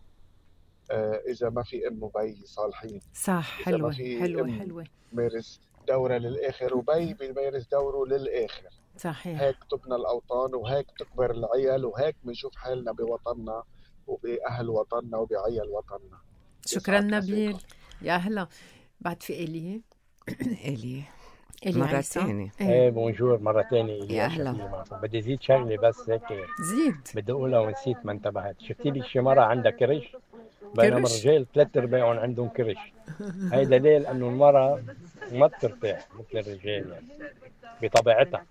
إذا ما في أم وبي صالحين. صح. حلوة حلوة حلوة. مارس دورة للآخر وبي بيمارس دوره للآخر. صحيح. هيك تبنى الأوطان وهيك تكبر العيال وهيك بنشوف حالنا بوطننا وبأهل وطننا وبعيال وطننا. شكرا نبيل. يا أهلا. بعد في إلي إلي إلي مرة ثانية. ايه بونجور مرة ثانية. يا أهلا. بدي زيد شغلة بس هيك زيد بدي أقولها ونسيت ما انتبهت. شفتي لي شي مرة عندها كرش، بينما الرجال ثلاث ارباعهم عندهم كرش. هي دليل انه المرأة ما بترتاح مثل الرجال يعني بطبيعتها.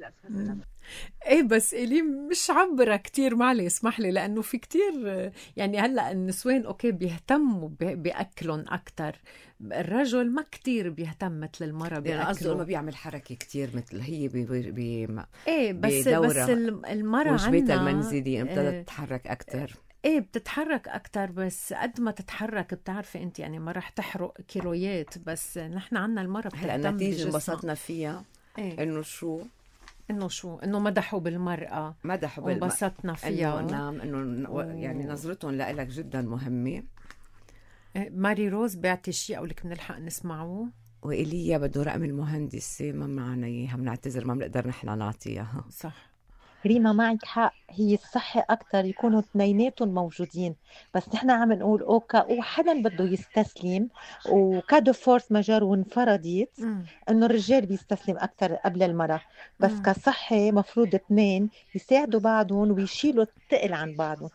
ايه بس إلي مش عبرة كتير، معلي اسمح لي، لانه في كتير يعني هلا النسوان اوكي بيهتموا باكلهم اكتر، الرجل ما كتير بيهتم مثل المرأة باكله. يعني قصده ما بيعمل حركة كتير مثل هي بي بي بي ايه بس بس المرأة وجبتها المنزلية ابتدت تتحرك اكتر. ايه بتتحرك اكتر، بس قد ما تتحرك بتعرفي انت يعني ما رح تحرق كيلويات، بس نحن عنا المرة بتهتم النتيجة انبسطنا فيها. إيه؟ انه شو انه شو انه مدحوا بالمرأة مدحوا بالمرأة وانبسطنا فيها انه نعم انه و... يعني نظرتهم لإلك جدا مهمة. ماري روز بعتي شيء أو لك بنلحق نسمعه؟ وإيليا بده رقم المهندسة ما معنا إياها، بنعتذر ما بنقدر نحن نعطيها. صح ريما معك حق، هي الصح أكتر يكونوا اثنيناتهم موجودين، بس نحن عم نقول أوكا وحدا بده يستسلم وكادو فورس ماجور وانفرضت إنه الرجال بيستسلم أكتر قبل المرأة، بس مم. كصحة مفروض اثنين يساعدوا بعضهم ويشيلوا الثقل عن بعضهم.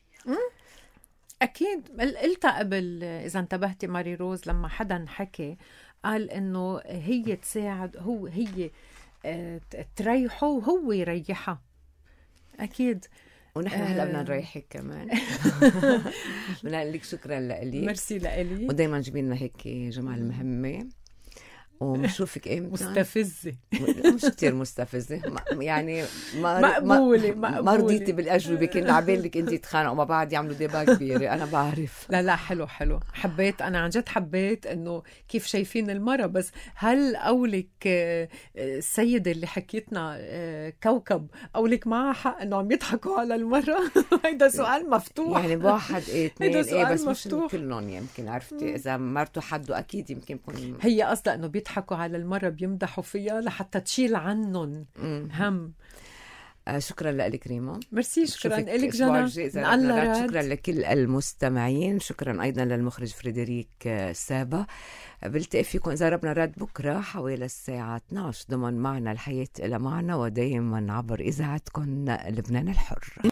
أكيد قلتها قبل إذا انتبهتي ماري روز لما حدا حكي قال إنه هي تساعد، هو هي تريحه وهو يريحها. أكيد. ونحن هلا بدنا نريحك كمان. بدنا نقول لك شكرا لك. ميرسي لإلي. ودايما جيبي لنا هيك جمال مهمة ومشوفك امتى. مستفزة. مش كتير مستفزة يعني ما مقبولة ما, ما رضيتي بالأجوبة، كان عبالك انتي تخانقوا مع بعض يعملوا ديبا كبيرة. أنا بعرف. لا لا حلو حلو حبيت، أنا عن جد حبيت إنه كيف شايفين المرة. بس هل قولك السيدة اللي حكيتنا كوكب قولك معها حق إنه عم يضحكوا على المرة؟ هيدا سؤال مفتوح يعني بواحد ايه اثنين ايه بس مفتوح. مش كلهم يمكن عرفتي إذا مرته حده أكيد يمكن يكون هي قصدها إنه بيضحكوا على المرة بيمدحوا فيها لحتى تشيل عنهم هم. آه شكرا لك ريما. ميرسي. شكرا لك جنى. شكرا لكل المستمعين. شكرا أيضا للمخرج فريدريك سابا. بلتقي فيكم إذا ربنا راد بكرة حوالي الساعة اثني عشر ضمن معنا الحياة إلى معنا ودائما عبر إذاعتكم لبنان الحر.